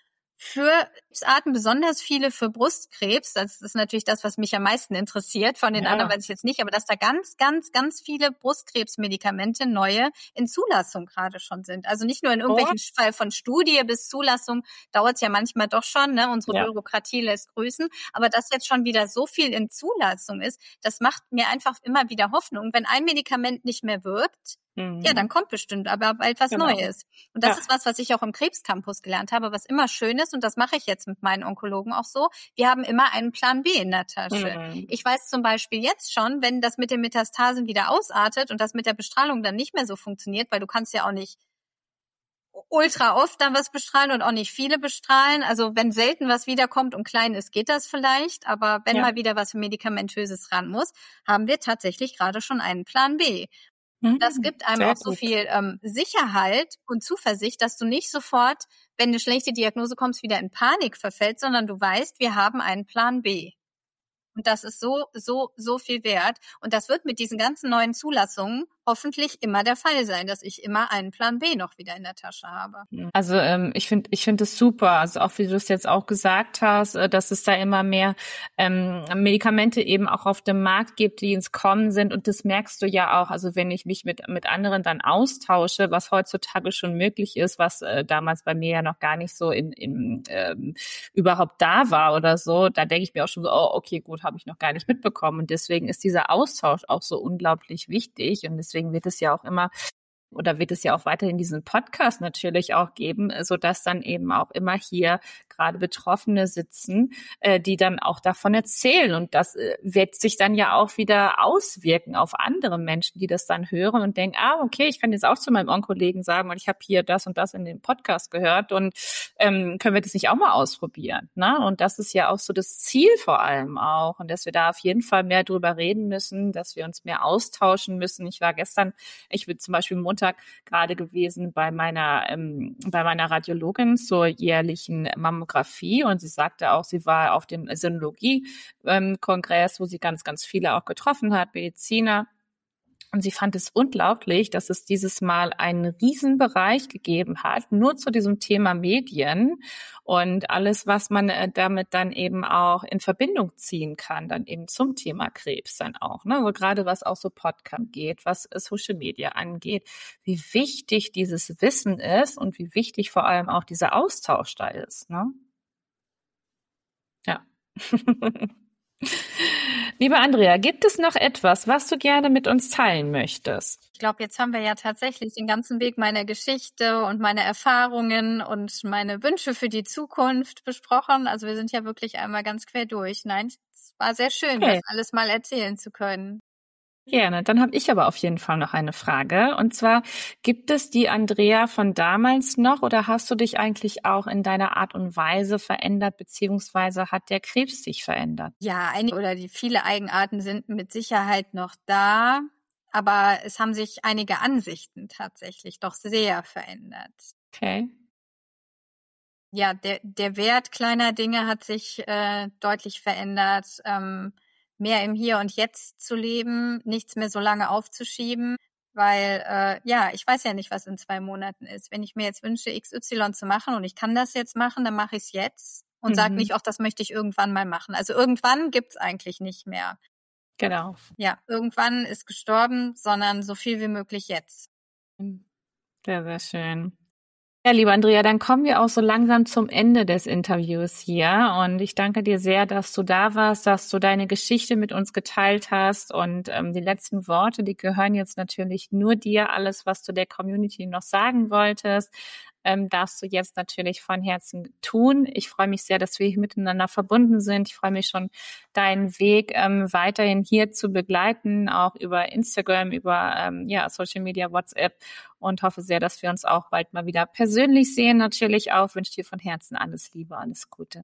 für Krebsarten, besonders viele für Brustkrebs, das ist natürlich das, was mich am meisten interessiert, von den ja. anderen weiß ich jetzt nicht, aber dass da ganz, ganz, ganz viele Brustkrebsmedikamente neue in Zulassung gerade schon sind. Also nicht nur in irgendwelchen oh. Fall von Studie bis Zulassung dauert es ja manchmal doch schon, ne? Unsere ja. Bürokratie lässt grüßen, aber dass jetzt schon wieder so viel in Zulassung ist, das macht mir einfach immer wieder Hoffnung. Wenn ein Medikament nicht mehr wirkt, mhm. ja, dann kommt bestimmt aber bald was genau. Neues. Und das ja. ist was, was ich auch im Krebscampus gelernt habe, was immer schön ist, und das mache ich jetzt mit meinen Onkologen auch so. Wir haben immer einen Plan B in der Tasche. Mhm. Ich weiß zum Beispiel jetzt schon, wenn das mit den Metastasen wieder ausartet und das mit der Bestrahlung dann nicht mehr so funktioniert, weil du kannst ja auch nicht ultra oft dann was bestrahlen und auch nicht viele bestrahlen. Also wenn selten was wiederkommt und klein ist, geht das vielleicht. Aber wenn ja. mal wieder was Medikamentöses ran muss, haben wir tatsächlich gerade schon einen Plan B. Das gibt einem Sehr auch so gut. viel ähm, Sicherheit und Zuversicht, dass du nicht sofort, wenn eine schlechte Diagnose kommt, wieder in Panik verfällst, sondern du weißt, wir haben einen Plan B. Und das ist so, so, so viel wert. Und das wird mit diesen ganzen neuen Zulassungen hoffentlich immer der Fall sein, dass ich immer einen Plan B noch wieder in der Tasche habe. Also ähm, ich finde ich finde es super, also auch wie du es jetzt auch gesagt hast, äh, dass es da immer mehr ähm, Medikamente eben auch auf dem Markt gibt, die ins Kommen sind. Und das merkst du ja auch, also wenn ich mich mit mit anderen dann austausche, was heutzutage schon möglich ist, was äh, damals bei mir ja noch gar nicht so in, in ähm, überhaupt da war oder so, da denke ich mir auch schon so, oh, okay, gut, habe ich noch gar nicht mitbekommen. Und deswegen ist dieser Austausch auch so unglaublich wichtig. Und deswegen wird es ja auch immer oder wird es ja auch weiterhin diesen Podcast natürlich auch geben, sodass dann eben auch immer hier gerade Betroffene sitzen, äh, die dann auch davon erzählen. Und das äh, wird sich dann ja auch wieder auswirken auf andere Menschen, die das dann hören und denken, ah, okay, ich kann jetzt auch zu meinem Onkologen sagen, und ich habe hier das und das in dem Podcast gehört und ähm, können wir das nicht auch mal ausprobieren? Ne? Und das ist ja auch so das Ziel vor allem auch. Und dass wir da auf jeden Fall mehr drüber reden müssen, dass wir uns mehr austauschen müssen. Ich war gestern, ich bin zum Beispiel Montag gerade gewesen bei meiner ähm, bei meiner Radiologin zur jährlichen Mammographie und sie sagte auch, sie war auf dem Synologie-Kongress, wo sie ganz, ganz viele auch getroffen hat, Mediziner. Und sie fand es unglaublich, dass es dieses Mal einen Riesenbereich gegeben hat, nur zu diesem Thema Medien und alles, was man damit dann eben auch in Verbindung ziehen kann, dann eben zum Thema Krebs dann auch, ne? Also gerade was auch so Podcast geht, was Social Media angeht, wie wichtig dieses Wissen ist und wie wichtig vor allem auch dieser Austausch da ist, ne? Ja. Liebe Andrea, gibt es noch etwas, was du gerne mit uns teilen möchtest? Ich glaube, jetzt haben wir ja tatsächlich den ganzen Weg meiner Geschichte und meine Erfahrungen und meine Wünsche für die Zukunft besprochen. Also wir sind ja wirklich einmal ganz quer durch. Nein, es war sehr schön, okay. das alles mal erzählen zu können. Gerne. Dann habe ich aber auf jeden Fall noch eine Frage. Und zwar, gibt es die Andrea von damals noch oder hast du dich eigentlich auch in deiner Art und Weise verändert, beziehungsweise hat der Krebs sich verändert? Ja, einige oder die viele Eigenarten sind mit Sicherheit noch da, aber es haben sich einige Ansichten tatsächlich doch sehr verändert. Okay. Ja, der, der Wert kleiner Dinge hat sich äh, deutlich verändert. Ähm, mehr im Hier und Jetzt zu leben, nichts mehr so lange aufzuschieben, weil, äh, ja, ich weiß ja nicht, was in zwei Monaten ist. Wenn ich mir jetzt wünsche, X Y zu machen und ich kann das jetzt machen, dann mache ich es jetzt und mhm. sage nicht, ach, das möchte ich irgendwann mal machen. Also irgendwann gibt's eigentlich nicht mehr. Genau. Ja, irgendwann ist gestorben, sondern so viel wie möglich jetzt. Sehr, sehr schön. Ja, liebe Andrea, dann kommen wir auch so langsam zum Ende des Interviews hier und ich danke dir sehr, dass du da warst, dass du deine Geschichte mit uns geteilt hast und ähm, die letzten Worte, die gehören jetzt natürlich nur dir. Alles, was du der Community noch sagen wolltest, ähm, darfst du jetzt natürlich von Herzen tun. Ich freue mich sehr, dass wir hier miteinander verbunden sind. Ich freue mich schon, deinen Weg ähm, weiterhin hier zu begleiten, auch über Instagram, über ähm, ja Social Media, WhatsApp und hoffe sehr, dass wir uns auch bald mal wieder persönlich sehen. Natürlich auch wünsche dir von Herzen alles Liebe, alles Gute.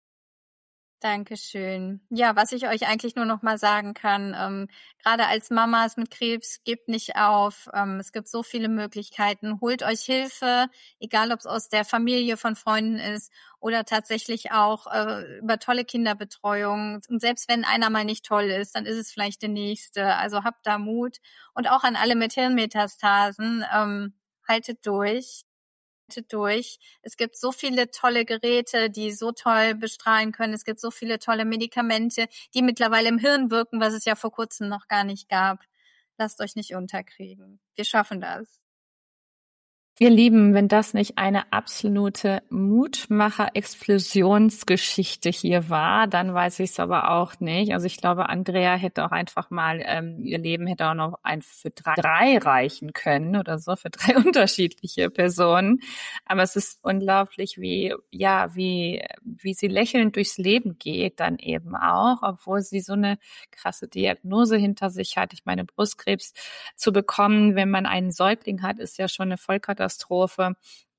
Dankeschön. Ja, was ich euch eigentlich nur noch mal sagen kann, ähm, gerade als Mamas mit Krebs, gebt nicht auf. Ähm, es gibt so viele Möglichkeiten. Holt euch Hilfe, egal ob es aus der Familie von Freunden ist oder tatsächlich auch äh, über tolle Kinderbetreuung. Und selbst wenn einer mal nicht toll ist, dann ist es vielleicht der nächste. Also habt da Mut. Und auch an alle mit Hirnmetastasen, ähm, haltet durch. durch. Es gibt so viele tolle Geräte, die so toll bestrahlen können. Es gibt so viele tolle Medikamente, die mittlerweile im Hirn wirken, was es ja vor kurzem noch gar nicht gab. Lasst euch nicht unterkriegen. Wir schaffen das. Ihr Lieben, wenn das nicht eine absolute Mutmacher-Explosionsgeschichte hier war, dann weiß ich es aber auch nicht. Also ich glaube, Andrea hätte auch einfach mal, ähm, ihr Leben hätte auch noch ein für drei, drei reichen können oder so, für drei unterschiedliche Personen. Aber es ist unglaublich, wie, ja, wie, wie sie lächelnd durchs Leben geht dann eben auch, obwohl sie so eine krasse Diagnose hinter sich hat. Ich meine, Brustkrebs zu bekommen, wenn man einen Säugling hat, ist ja schon eine Vollkatastrophe. Katastrophe.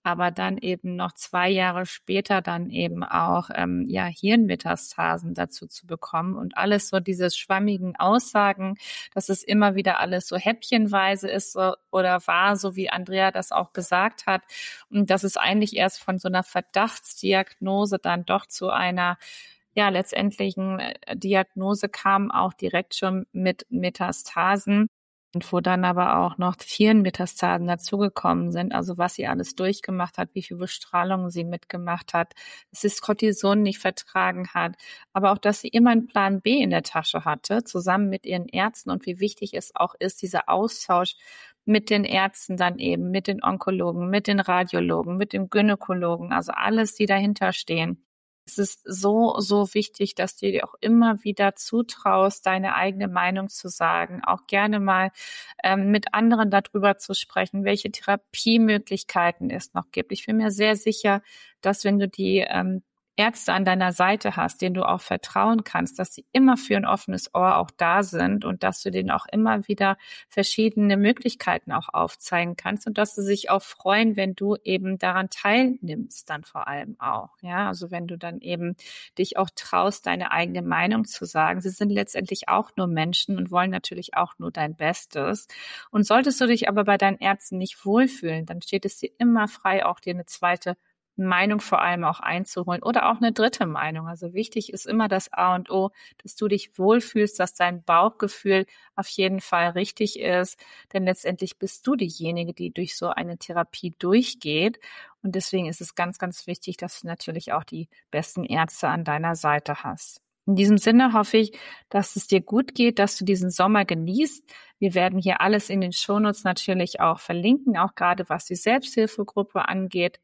aber dann eben noch zwei Jahre später dann eben auch ähm, ja Hirnmetastasen dazu zu bekommen und alles so diese schwammigen Aussagen, dass es immer wieder alles so häppchenweise ist so, oder war, so wie Andrea das auch gesagt hat, und dass es eigentlich erst von so einer Verdachtsdiagnose dann doch zu einer ja letztendlichen Diagnose kam, auch direkt schon mit Metastasen. Und wo dann aber auch noch Hirnmetastasen dazugekommen sind, also was sie alles durchgemacht hat, wie viel Bestrahlung sie mitgemacht hat, dass sie das Cortison nicht vertragen hat, aber auch, dass sie immer einen Plan B in der Tasche hatte, zusammen mit ihren Ärzten, und wie wichtig es auch ist, dieser Austausch mit den Ärzten dann eben, mit den Onkologen, mit den Radiologen, mit dem Gynäkologen, also alles, die dahinter stehen. Es ist so, so wichtig, dass du dir auch immer wieder zutraust, deine eigene Meinung zu sagen, auch gerne mal ähm, mit anderen darüber zu sprechen, welche Therapiemöglichkeiten es noch gibt. Ich bin mir sehr sicher, dass wenn du die ähm, Ärzte an deiner Seite hast, denen du auch vertrauen kannst, dass sie immer für ein offenes Ohr auch da sind und dass du denen auch immer wieder verschiedene Möglichkeiten auch aufzeigen kannst und dass sie sich auch freuen, wenn du eben daran teilnimmst, dann vor allem auch. Ja, also wenn du dann eben dich auch traust, deine eigene Meinung zu sagen. Sie sind letztendlich auch nur Menschen und wollen natürlich auch nur dein Bestes. Und solltest du dich aber bei deinen Ärzten nicht wohlfühlen, dann steht es dir immer frei, auch dir eine zweite Meinung vor allem auch einzuholen oder auch eine dritte Meinung. Also wichtig ist immer das A und O, dass du dich wohlfühlst, dass dein Bauchgefühl auf jeden Fall richtig ist, denn letztendlich bist du diejenige, die durch so eine Therapie durchgeht, und deswegen ist es ganz, ganz wichtig, dass du natürlich auch die besten Ärzte an deiner Seite hast. In diesem Sinne hoffe ich, dass es dir gut geht, dass du diesen Sommer genießt. Wir werden hier alles in den Shownotes natürlich auch verlinken, auch gerade was die Selbsthilfegruppe angeht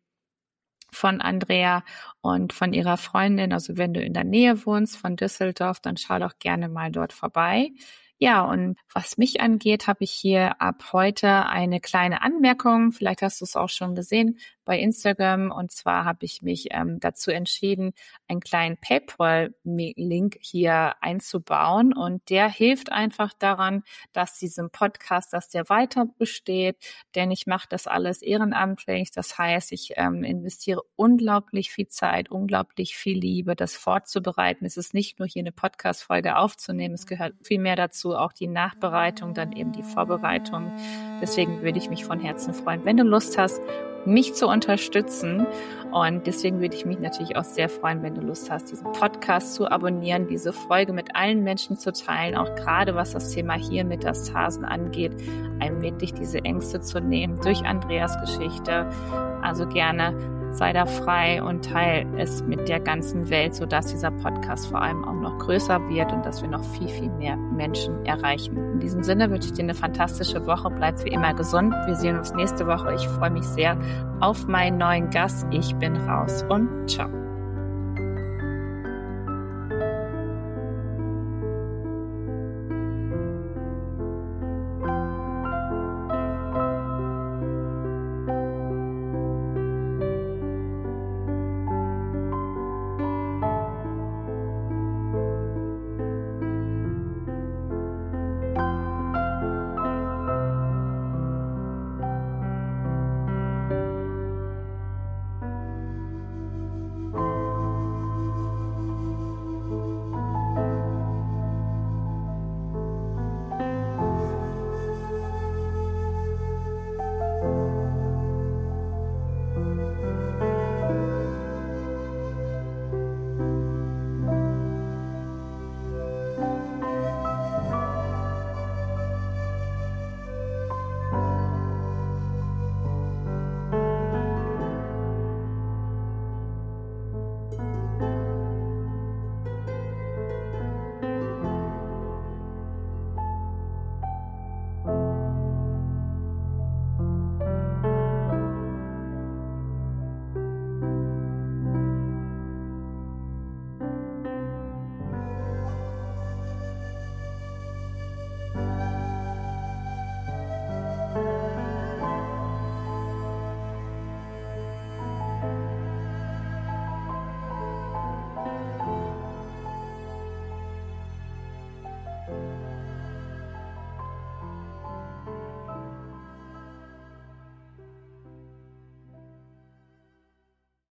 von Andrea und von ihrer Freundin. Also wenn du in der Nähe wohnst von Düsseldorf, dann schau doch gerne mal dort vorbei. Ja, und was mich angeht, habe ich hier ab heute eine kleine Anmerkung. Vielleicht hast du es auch schon gesehen bei Instagram. Und zwar habe ich mich ähm, dazu entschieden, einen kleinen PayPal-Link hier einzubauen. Und der hilft einfach daran, dass diesem Podcast, dass der weiter besteht. Denn ich mache das alles ehrenamtlich. Das heißt, ich ähm, investiere unglaublich viel Zeit, unglaublich viel Liebe, das vorzubereiten. Es ist nicht nur hier eine Podcast-Folge aufzunehmen. Es gehört viel mehr dazu, auch die Nachbereitung, dann eben die Vorbereitung. Deswegen würde ich mich von Herzen freuen, wenn du Lust hast, mich zu unterstützen. Und deswegen würde ich mich natürlich auch sehr freuen, wenn du Lust hast, diesen Podcast zu abonnieren, diese Folge mit allen Menschen zu teilen, auch gerade was das Thema Hirnmetastasen angeht, einem wirklich diese Ängste zu nehmen durch Andreas Geschichte. Also gerne sei da frei und teile es mit der ganzen Welt, sodass dieser Podcast vor allem auch noch größer wird und dass wir noch viel, viel mehr Menschen erreichen. In diesem Sinne wünsche ich dir eine fantastische Woche. Bleib wie immer gesund. Wir sehen uns nächste Woche. Ich freue mich sehr auf meinen neuen Gast. Ich bin raus und ciao.